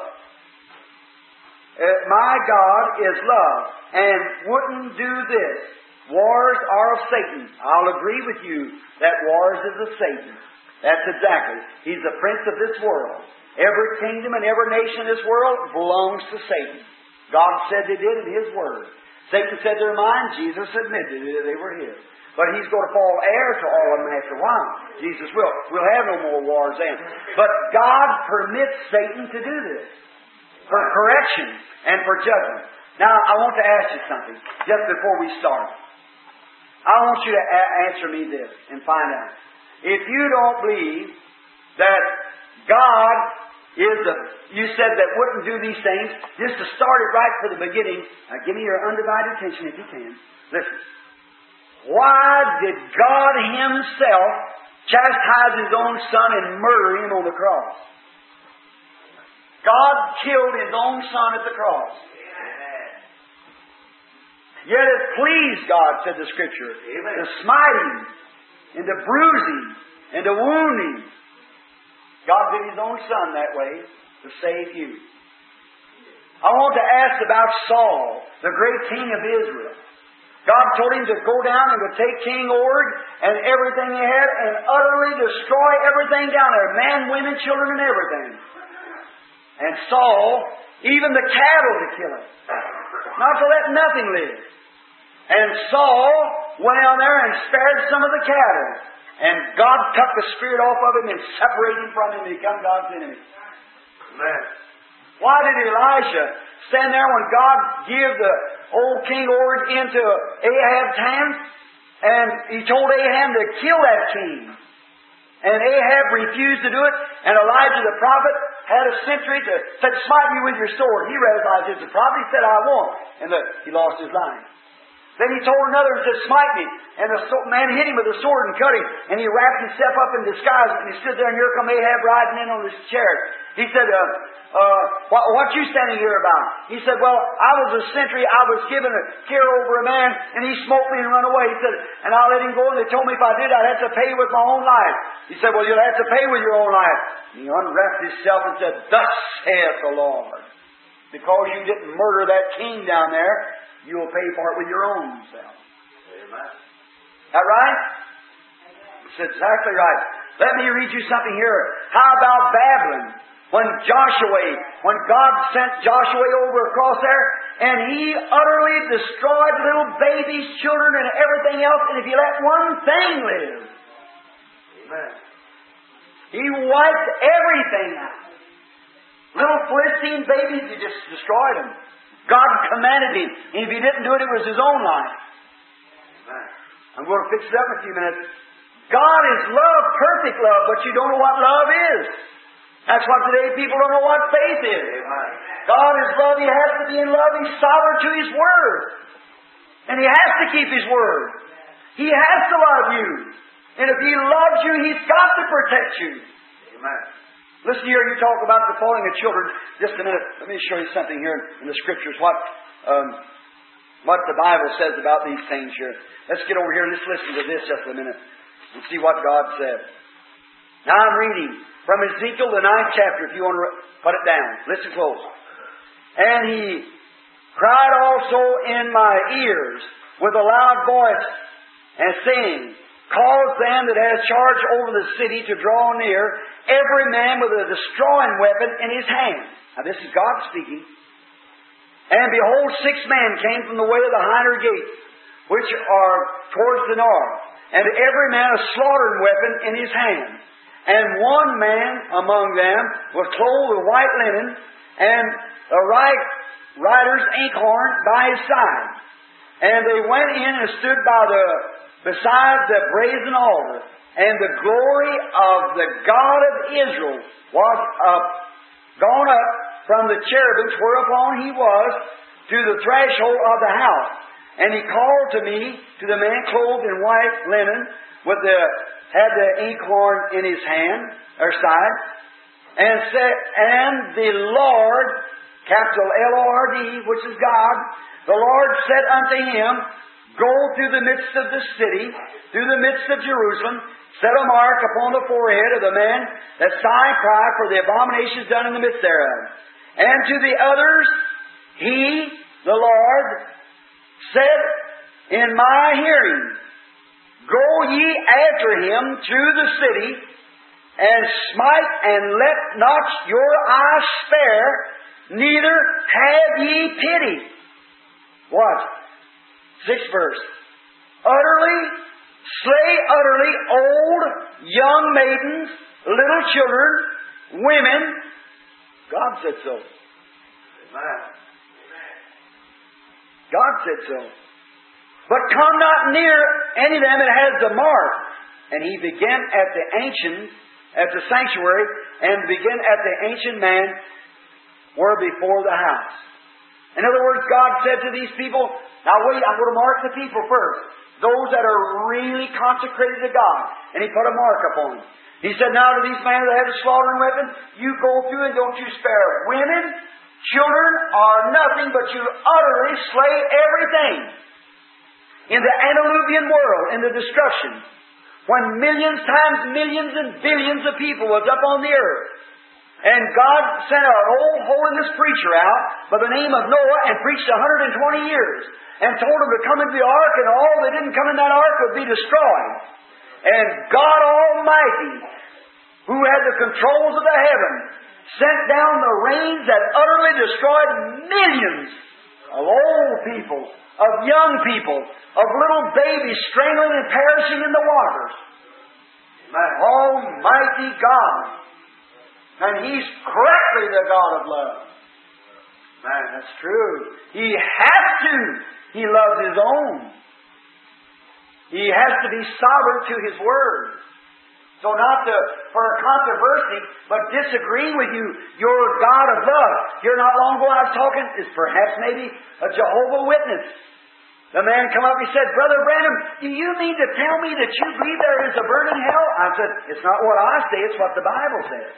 Uh, my God is love and wouldn't do this. Wars are of Satan. I'll agree with you that wars is of Satan. That's exactly. He's the prince of this world. Every kingdom and every nation in this world belongs to Satan. God said they did in His Word. Satan said they're mine. Jesus admitted that they were His. But He's going to fall heir to all of them after a while. Jesus will. We'll have no more wars then. But God permits Satan to do this for correction and for judgment. Now, I want to ask you something just before we start. I want you to a- answer me this and find out. If you don't believe that God is the, you said that wouldn't do these things, just to start it right from the beginning, now give me your undivided attention if you can. Listen. Why did God Himself chastise His own Son and murder Him on the cross? God killed His own Son at the cross. Yet it pleased God, said the Scripture, Amen, to smite Him, and to bruise Him, and to wound Him. God did His own Son that way to save you. I want to ask about Saul, the great king of Israel. God told him to go down and to take King Og and everything he had and utterly destroy everything down there. Men, women, children, and everything. And Saul, even the cattle to kill it. Not to let nothing live. And Saul went down there and spared some of the cattle. And God took the spirit off of him and separated him from him and become God's enemy. Amen. Why did Elisha stand there when God gave the old King Og into Ahab's hands? And he told Ahab to kill that king. And Ahab refused to do it. And Elijah the prophet had a sentry to said, smite me with your sword. He realized it's a prophet. He said, I won't. And the, he lost his life. Then he told another and said, smite me. And the man hit him with a sword and cut him. And he wrapped himself up in disguise. And he stood there, and here come Ahab riding in on his chariot. He said, uh, uh, what, what you standing here about? He said, well, I was a sentry. I was given a care over a man, and he smote me and run away. He said, and I let him go, and they told me if I did, I'd have to pay with my own life. He said, well, you'll have to pay with your own life. And he unwrapped himself and said, thus saith the Lord, because you didn't murder that king down there, you will pay for it with your own self. Amen. That right? That's exactly right. Let me read you something here. How about Babylon? When Joshua, when God sent Joshua over across there, and he utterly destroyed little babies, children, and everything else, and if you let one thing live, Amen, he wiped everything out. Little Philistine babies, he just destroyed them. God commanded him. And if he didn't do it, it was his own life. Amen. I'm going to fix it up in a few minutes. God is love, perfect love, but you don't know what love is. That's why today people don't know what faith is. Amen. God is love. He has to be in love. He's sovereign to His Word. And He has to keep His Word. He has to love you. And if He loves you, He's got to protect you. Amen. Listen here, you talk about the falling of children. Just a minute, let me show you something here in the Scriptures. What um, what the Bible says about these things here. Let's get over here and let's listen to this just a minute and see what God said. Now I'm reading from Ezekiel, the ninth chapter, if you want to put it down. Listen close. And he cried also in my ears with a loud voice and saying, cause them that has charge over the city to draw near, every man with a destroying weapon in his hand. Now this is God speaking. And behold, six men came from the way of the hinder gates, which are towards the north, and every man a slaughtering weapon in his hand. And one man among them was clothed with white linen, and a right rider's inkhorn by his side. And they went in and stood by the beside the brazen altar, and the glory of the God of Israel was up, gone up from the cherubims whereupon he was to the threshold of the house. And he called to me, to the man clothed in white linen, with the had the inkhorn in his hand, or side, and said, and the Lord, capital L O R D, which is God, the Lord said unto him, go through the midst of the city, through the midst of Jerusalem, set a mark upon the forehead of the man that sigh and cry for the abominations done in the midst thereof. And to the others, He, the Lord, said in my hearing, go ye after him through the city, and smite, and let not your eyes spare, neither have ye pity. What? Sixth verse. Utterly, slay utterly old, young maidens, little children, women. God said so. God said so. But come not near any of them that has the mark. And he began at the ancient, at the sanctuary, and began at the ancient man were before the house. In other words, God said to these people, now wait, I'm going to mark the people first. Those that are really consecrated to God. And He put a mark upon them. He said, now to these men that have the slaughtering weapon, you go through and don't you spare women, children, or nothing, but you utterly slay everything. In the antediluvian world, in the destruction, when millions times millions and billions of people was up on the earth, and God sent an old holiness preacher out by the name of Noah and preached one hundred twenty years and told them to come into the ark, and all that didn't come in that ark would be destroyed. And God Almighty, who had the controls of the heaven, sent down the rains that utterly destroyed millions of old people, of young people, of little babies strangling and perishing in the waters. My Almighty God. And He's correctly the God of love. Man, that's true. He has to. He loves His own. He has to be sovereign to His Word. So not to, for a controversy, but disagreeing with you, you're a God of love. Here not long ago I was talking, is perhaps maybe a Jehovah's Witness. The man come up and he said, Brother Branham, do you mean to tell me that you believe there is a burning hell? I said, it's not what I say, it's what the Bible says.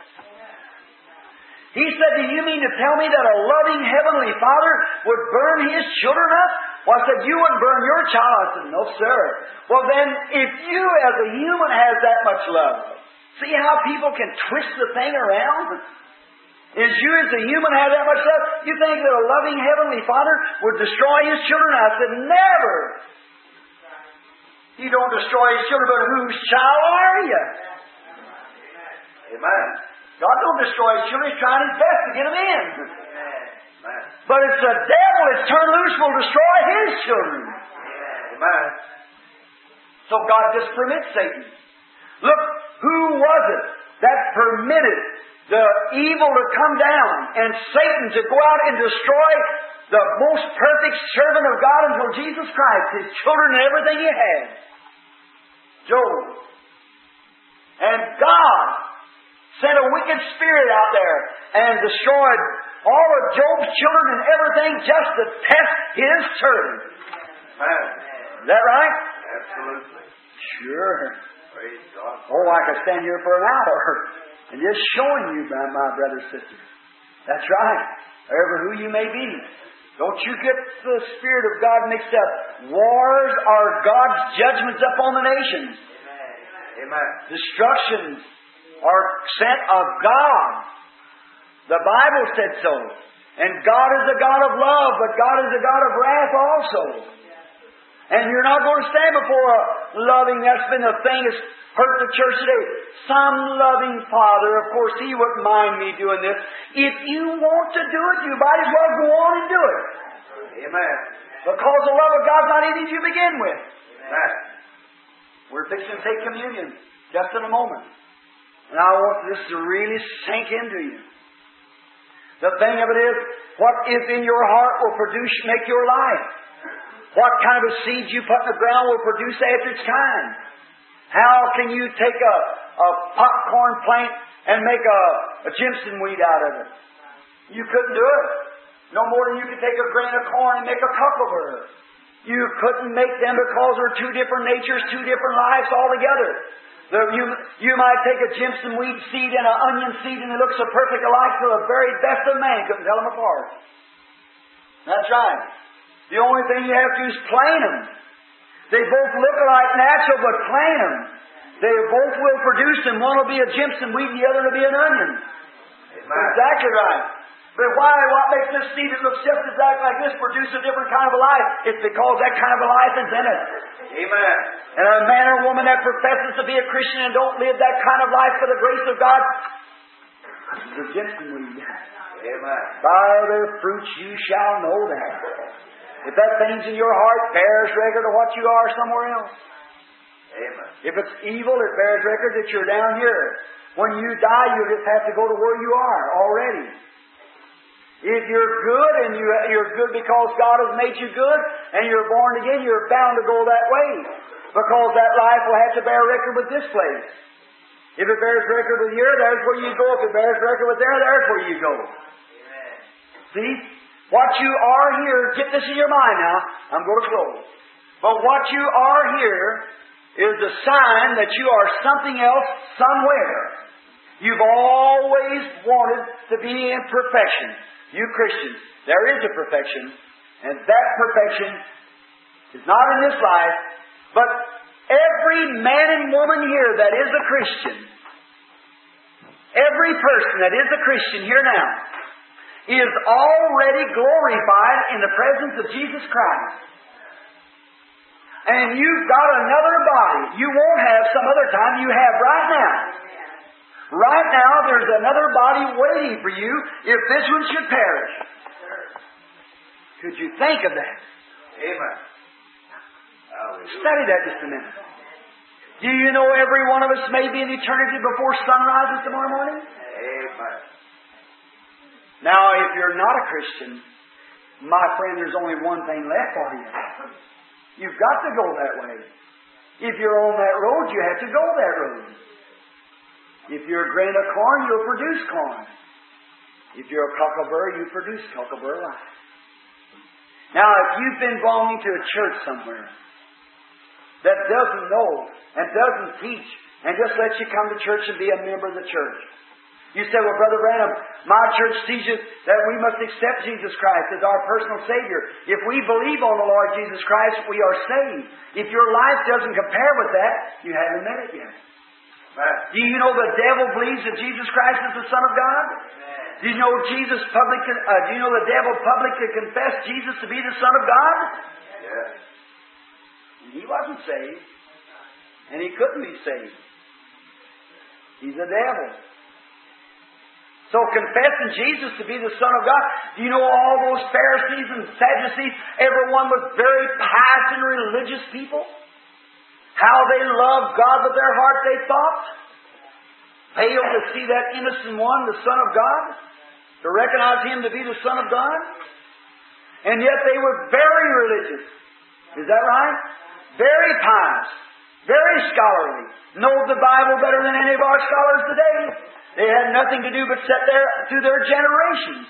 He said, do you mean to tell me that a loving Heavenly Father would burn His children up? Well, I said, you wouldn't burn your child. I said, no, sir. Well, then, if you as a human has that much love, see how people can twist the thing around? Is you as a human have that much love? You think that a loving Heavenly Father would destroy His children? I said, never. You don't destroy His children, but whose child are you? Amen. God don't destroy His children. He's trying His best to get them in. Amen. But it's the devil that's turned loose will destroy His children. Amen. So God just permits Satan. Look, who was it that permitted the evil to come down and Satan to go out and destroy the most perfect servant of God until Jesus Christ, His children and everything He had? Job. And God sent a wicked spirit out there and destroyed all of Job's children and everything just to test His servant. Is that right? Absolutely. Sure. Praise God. Oh, I could stand here for an hour and just showing you, my, my brothers and sisters. That's right. Wherever who you may be. Don't you get the Spirit of God mixed up. Wars are God's judgments upon the nations. Amen. Destructions are sent of God. The Bible said so. And God is a God of love, but God is a God of wrath also. And you're not going to stand before a loving, that's been the thing that's hurt the church today. Some loving Father, of course, He wouldn't mind me doing this. If you want to do it, you might as well go on and do it. Amen. Because the love of God's not in you to begin with. Amen. We're fixing to take communion just in a moment. And I want this to really sink into you. The thing of it is, what is in your heart will produce, make your life. What kind of a seed you put in the ground will produce after its kind. How can you take a, a popcorn plant and make a, a Jimson weed out of it? You couldn't do it. No more than you could take a grain of corn and make a cucumber. You couldn't make them because they're two different natures, two different lives altogether. The, you, you might take a Jimson weed seed and an onion seed and it looks so perfect alike to the very best of man couldn't tell them apart. That's right. The only thing you have to do is plant them. They both look alike natural, but plant them. They both will produce, and one will be a Jimson weed and the other will be an onion. Amen. Exactly right. But why? What makes this seed that looks just exactly like this produce a different kind of a life? It's because that kind of a life is in it. Amen. And a man or woman that professes to be a Christian and don't live that kind of life for the grace of God is against them. Amen. By their fruits you shall know them. If that thing's in your heart, bears record of what you are somewhere else. Amen. If it's evil, it bears record that you're down here. When you die, you just have to go to where you are already. If you're good, and you, you're good because God has made you good, and you're born again, you're bound to go that way. Because that life will have to bear record with this place. If it bears record with here, there's where you go. If it bears record with there, there's where you go. Amen. See? What you are here, get this in your mind now. I'm going to close. But what you are here is a sign that you are something else somewhere. You've always wanted to be in perfection. You Christians, there is a perfection, and that perfection is not in this life, but every man and woman here that is a Christian, every person that is a Christian here now, is already glorified in the presence of Jesus Christ. And you've got another body you won't have some other time, you have right now. Right now, there's another body waiting for you if this one should perish. Could you think of that? Amen. Study that just a minute. Do you know every one of us may be in eternity before sunrise tomorrow morning? Amen. Now, if you're not a Christian, my friend, there's only one thing left for you. You've got to go that way. If you're on that road, you have to go that road. If you're a grain of corn, you'll produce corn. If you're a cocklebur, you produce cocklebur life. Now, if you've been belonging to a church somewhere that doesn't know and doesn't teach and just lets you come to church and be a member of the church, you say, well, Brother Branham, my church teaches that we must accept Jesus Christ as our personal Savior. If we believe on the Lord Jesus Christ, we are saved. If your life doesn't compare with that, you haven't met it yet. Do you know the devil believes that Jesus Christ is the Son of God? Do you know Jesus public? Uh, do you know the devil publicly confessed Jesus to be the Son of God? Yes. And he wasn't saved, and he couldn't be saved. He's a devil. So confessing Jesus to be the Son of God, do you know all those Pharisees and Sadducees, everyone was very pious and religious people? How they loved God with their heart, they thought. Failed to see that innocent one, the Son of God, to recognize Him to be the Son of God. And yet they were very religious. Is that right? Very pious. Very scholarly. Know the Bible better than any of our scholars today. They had nothing to do but sit there through their generations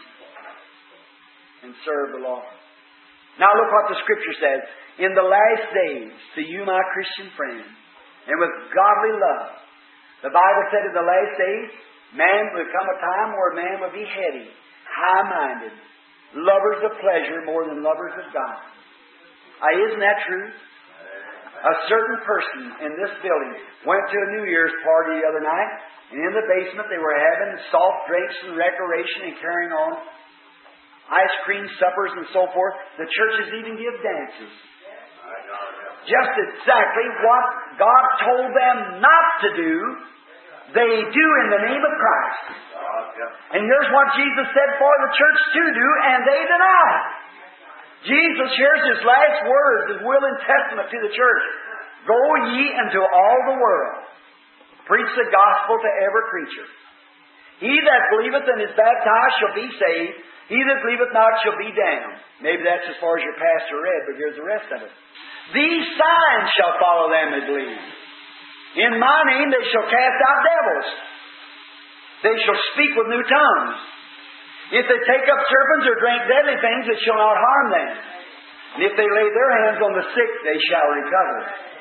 and serve the Lord. Now look what the Scripture says. In the last days, to you, my Christian friend, and with godly love, the Bible said in the last days, man would come a time where man would be heady, high-minded, lovers of pleasure more than lovers of God. Uh, isn't that true? A certain person in this building went to a New Year's party the other night, and in the basement they were having soft drinks and recreation and carrying on ice cream suppers and so forth. The churches even give dances. Just exactly what God told them not to do, they do in the name of Christ. And here's what Jesus said for the church to do, and they deny. Jesus shares His last words, His will and testament to the church. Go ye into all the world. Preach the gospel to every creature. He that believeth and is baptized shall be saved. He that believeth not shall be damned. Maybe that's as far as your pastor read, but here's the rest of it. These signs shall follow them that believe. In my name they shall cast out devils. They shall speak with new tongues. If they take up serpents or drink deadly things, it shall not harm them. And if they lay their hands on the sick, they shall recover.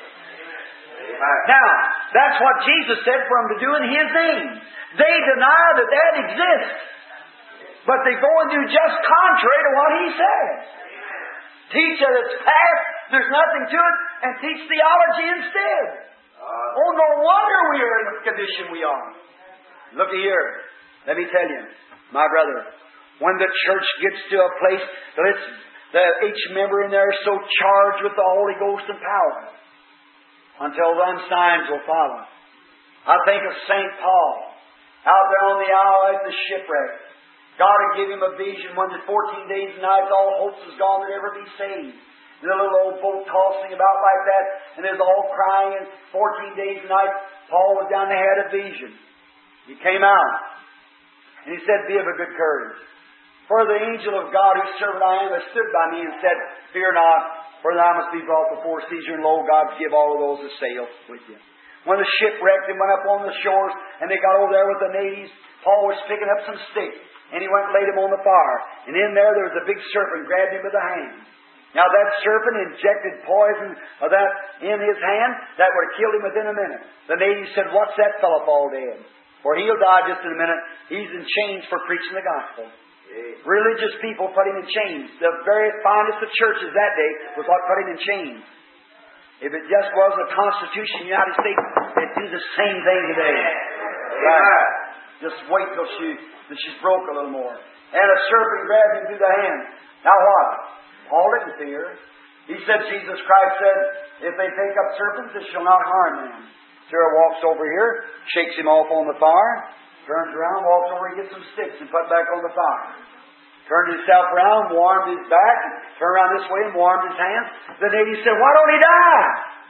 Now, that's what Jesus said for them to do in His name. They deny that that exists. But they go and do just contrary to what He said. Teach that it's past, there's nothing to it, and teach theology instead. Oh, no wonder we are in the condition we are. Look here. Let me tell you, my brother, When the church gets to a place that it's, that each member in there is so charged with the Holy Ghost and power, until then signs will follow. I think of Saint Paul, out there on the isle at the shipwreck. God had given him a vision when the fourteen days and nights all hopes was gone that ever be saved. And the little old boat tossing about like that, and there's all crying, and fourteen days and nights, Paul was down there, had a vision. He came out, and he said, "Be of a good courage. For the angel of God, whose servant I am, has stood by me and said, Fear not, for thou must be brought before Caesar, and lo, God give all of those that sail with you." When the ship wrecked and went up on the shores, and they got over there with the natives, Paul was picking up some sticks, and he went and laid them on the fire. And in there, there was a big serpent, grabbed him by the hand. Now that serpent injected poison of that in his hand, that would have killed him within a minute. The natives said, "What's that fellow fall dead? For he'll die just in a minute. He's in chains for preaching the gospel." Religious people put him in chains. The very finest of churches that day was what put him in chains. If it just was the Constitution of the United States, it'd do the same thing today. Right. Just wait till she till she's broke a little more. And a serpent grabbed him through the hand. Now what? Paul didn't fear. He said, Jesus Christ said, "If they take up serpents, it shall not harm them." Sarah walks over here, shakes him off on the fire, turns around, walks over and gets some sticks and put back on the fire. Turned himself around, warmed his back, and turned around this way and warmed his hands. The native said, "Why don't he die?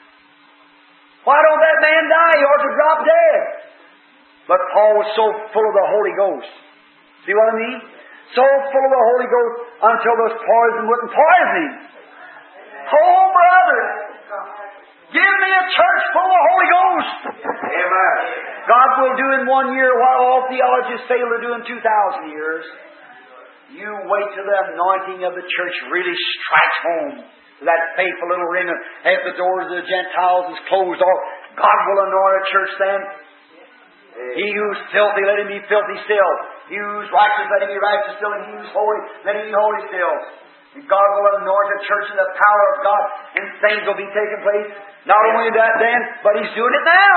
Why don't that man die? He ought to drop dead." But Paul was so full of the Holy Ghost. See what I mean? So full of the Holy Ghost until this poison wouldn't poison him. Oh, brother! Give me a church full of Holy Ghost! Amen. God will do in one year what all theologians fail to do in two thousand years. You wait till the anointing of the church really strikes home. That faithful little remnant, half the doors of the Gentiles is closed off. God will anoint a church then. He who's filthy, let him be filthy still. He who's righteous, let him be righteous still. And he who's holy, let him be holy still. And God will anoint a church in the power of God, and things will be taking place. Not only that then, but He's doing it now.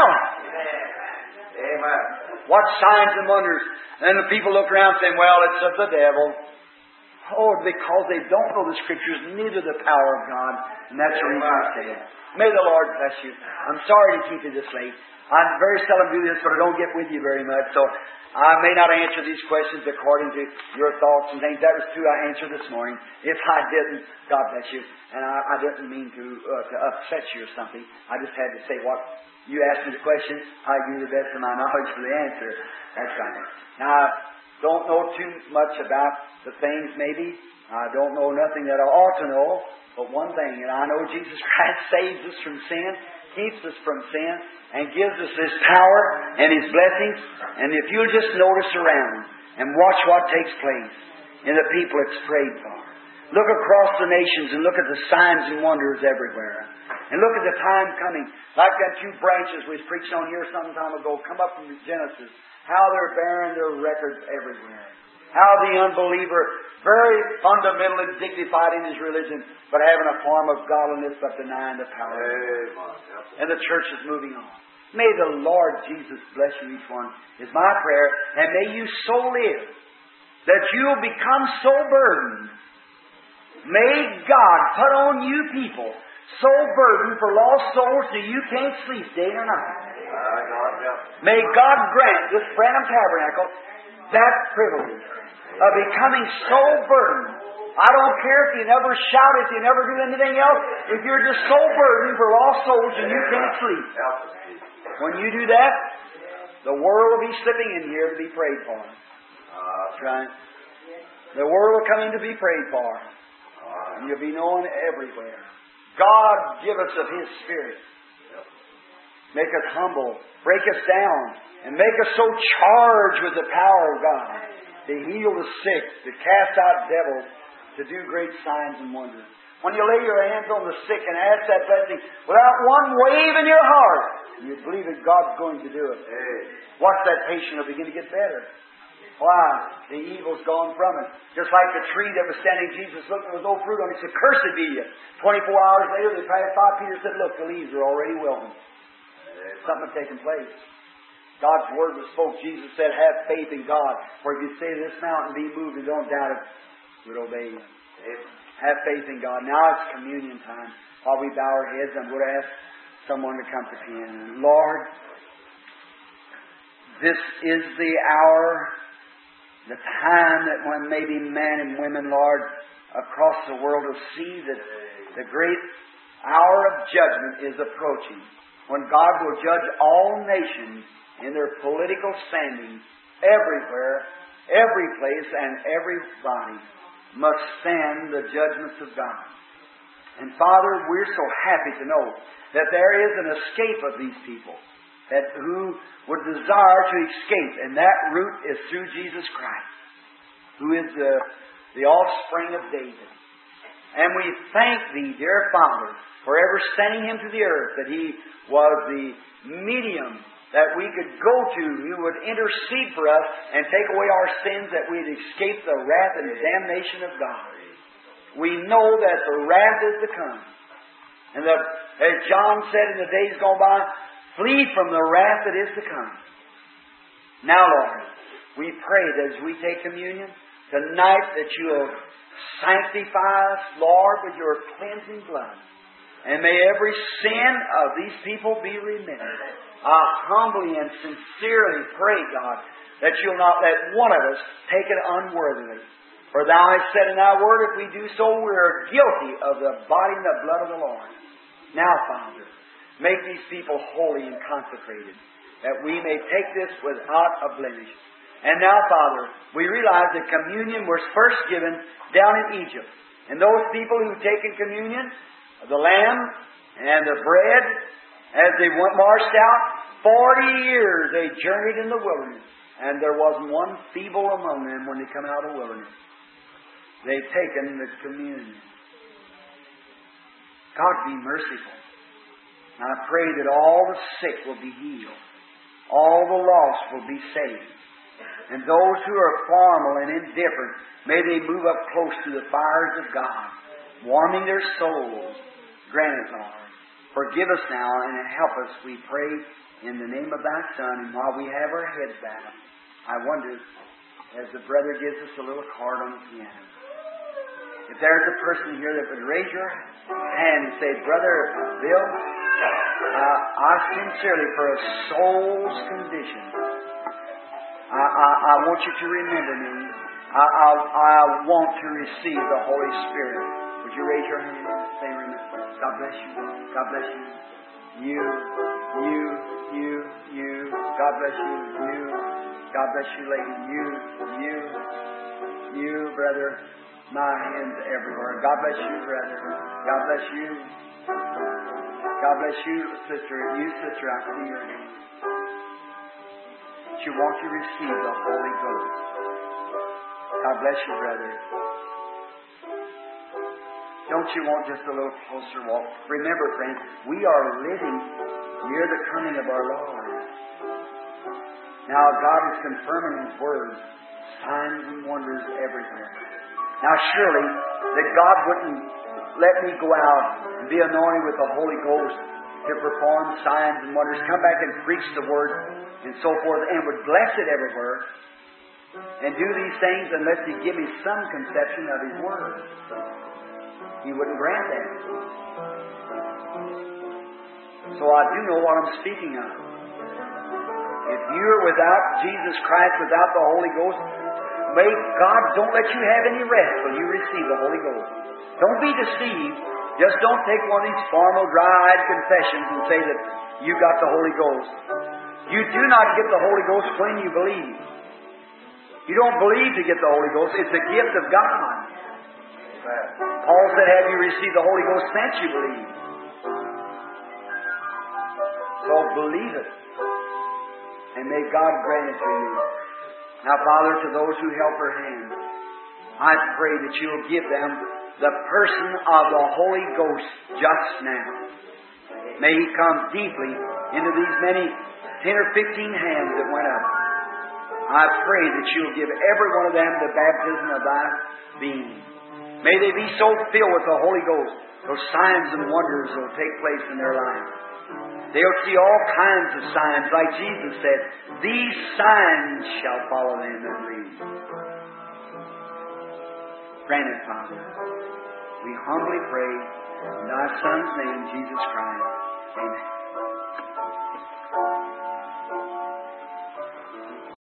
Amen. What signs and wonders. And the people look around saying, "Well, it's of the devil." Oh, because they don't know the Scriptures, neither the power of God. And that's the reason I say it. May the Lord bless you. I'm sorry to keep you this late. I very seldom do this, but I don't get with you very much. So I may not answer these questions according to your thoughts and things. That was true I answered this morning. If I didn't, God bless you. And I, I didn't mean to, uh, to upset you or something. I just had to say what you asked me the question. I give you the best of my knowledge for the answer. That's right. Now, I don't know too much about the things maybe. I don't know nothing that I ought to know. But one thing, and I know Jesus Christ saves us from sin, keeps us from sin, and gives us His power and His blessings. And if you'll just notice around and watch what takes place in the people it's prayed for. Look across the nations and look at the signs and wonders everywhere. And look at the time coming. Like that two branches we preached on here some time ago, come up from Genesis. How they're bearing their records everywhere. How the unbeliever, very fundamentally dignified in his religion, but having a form of godliness but denying the power of God. And the church is moving on. May the Lord Jesus bless you each one, is my prayer. And may you so live that you'll become so burdened. May God put on you people so burdened for lost souls that you can't sleep day or night. May God grant this Branham Tabernacle that privilege of becoming so burdened. I don't care if you never shout, if you never do anything else. If you're just so burdened for lost souls and you can't sleep. When you do that, the world will be slipping in here to be prayed for. That's right. The world will come in to be prayed for. And you'll be known everywhere. God give us of His Spirit. Make us humble. Break us down. And make us so charged with the power of God to heal the sick, to cast out devils, to do great signs and wonders. When you lay your hands on the sick and ask that blessing without one wave in your heart, you believe that God's going to do it. Watch that patient will begin to get better. Why? The evil's gone from it. Just like the tree that was standing, Jesus looked and there was no fruit on it. He said, "Cursed be you." Twenty-four hours later, they passed by. Peter said, "Look, the leaves are already wilting." Something had taken place. God's Word was spoke. Jesus said, have faith in God. For if you say to this mountain, be moved, and don't doubt it, would obey Him. Have faith in God. Now it's communion time. While we bow our heads, I'm going to ask someone to come to piano. Lord, this is the hour, the time that when maybe men and women, Lord, across the world will see that the great hour of judgment is approaching. When God will judge all nations in their political standing, everywhere, every place, and everybody must stand the judgments of God. And Father, we're so happy to know that there is an escape of these people that who would desire to escape, and that route is through Jesus Christ, who is the, the offspring of David. And we thank Thee, dear Father, for ever sending Him to the earth, that He was the medium that we could go to, who would intercede for us and take away our sins, that we'd escape the wrath and damnation of God. We know that the wrath is to come. And that, as John said in the days gone by, flee from the wrath that is to come. Now, Lord, we pray that as we take communion tonight, that You'll sanctify us, Lord, with Your cleansing blood. And may every sin of these people be remitted. I humbly and sincerely pray, God, that You'll not let one of us take it unworthily. For Thou hast said in Thy Word, if we do so, we are guilty of the body and the blood of the Lord. Now, Father, make these people holy and consecrated, that we may take this without a blemish. And now, Father, we realize that communion was first given down in Egypt. And those people who taken communion, the lamb and the bread, as they went marched out, forty years they journeyed in the wilderness. And there wasn't one feeble among them when they come out of the wilderness. They've taken the communion. God be merciful. And I pray that all the sick will be healed. All the lost will be saved. And those who are formal and indifferent, may they move up close to the fires of God, warming their souls. Grant it, Lord. Forgive us now and help us, we pray, in the name of Thy Son. And while we have our heads bowed, I wonder, as the brother gives us a little card on the piano, if there's a person here that would raise your hand and say, Brother Bill, uh, I sincerely, for a soul's condition, I, I, I want you to remember me. I, I, I want to receive the Holy Spirit. Would you raise your hand and say, remember? God bless you. God bless you. You, you, you, you. God bless you. You. God bless you, lady. You, you, you, brother. My hands everywhere. God bless you, brother. God bless you. God bless you, sister. You, sister, I see your hand. She wants you to receive the Holy Ghost. God bless you, brother. Don't you want just a little closer walk? Remember, friends, we are living near the coming of our Lord. Now, God is confirming His Word. Signs and wonders everywhere. Now, surely, that God wouldn't let me go out and be anointed with the Holy Ghost to perform signs and wonders, come back and preach the Word and so forth, and would bless it everywhere, and do these things unless He give me some conception of His Word. He wouldn't grant that. So I do know what I'm speaking of. If you're without Jesus Christ, without the Holy Ghost, may God don't let you have any rest till you receive the Holy Ghost. Don't be deceived. Just don't take one of these formal, dry-eyed confessions and say that you got the Holy Ghost. You do not get the Holy Ghost when you believe. You don't believe to get the Holy Ghost. It's a gift of God. Paul said, have you received the Holy Ghost since you believe? So believe it. And may God grant it to you. Now, Father, to those who held their hands, I pray that you'll give them the person of the Holy Ghost just now. May He come deeply into these many ten or fifteen hands that went up. I pray that you'll give every one of them the baptism of Thy being. May they be so filled with the Holy Ghost, those signs and wonders will take place in their life. They'll see all kinds of signs, like Jesus said, these signs shall follow them that believe. Grant it, Father. We humbly pray in Thy Son's name, Jesus Christ. Amen.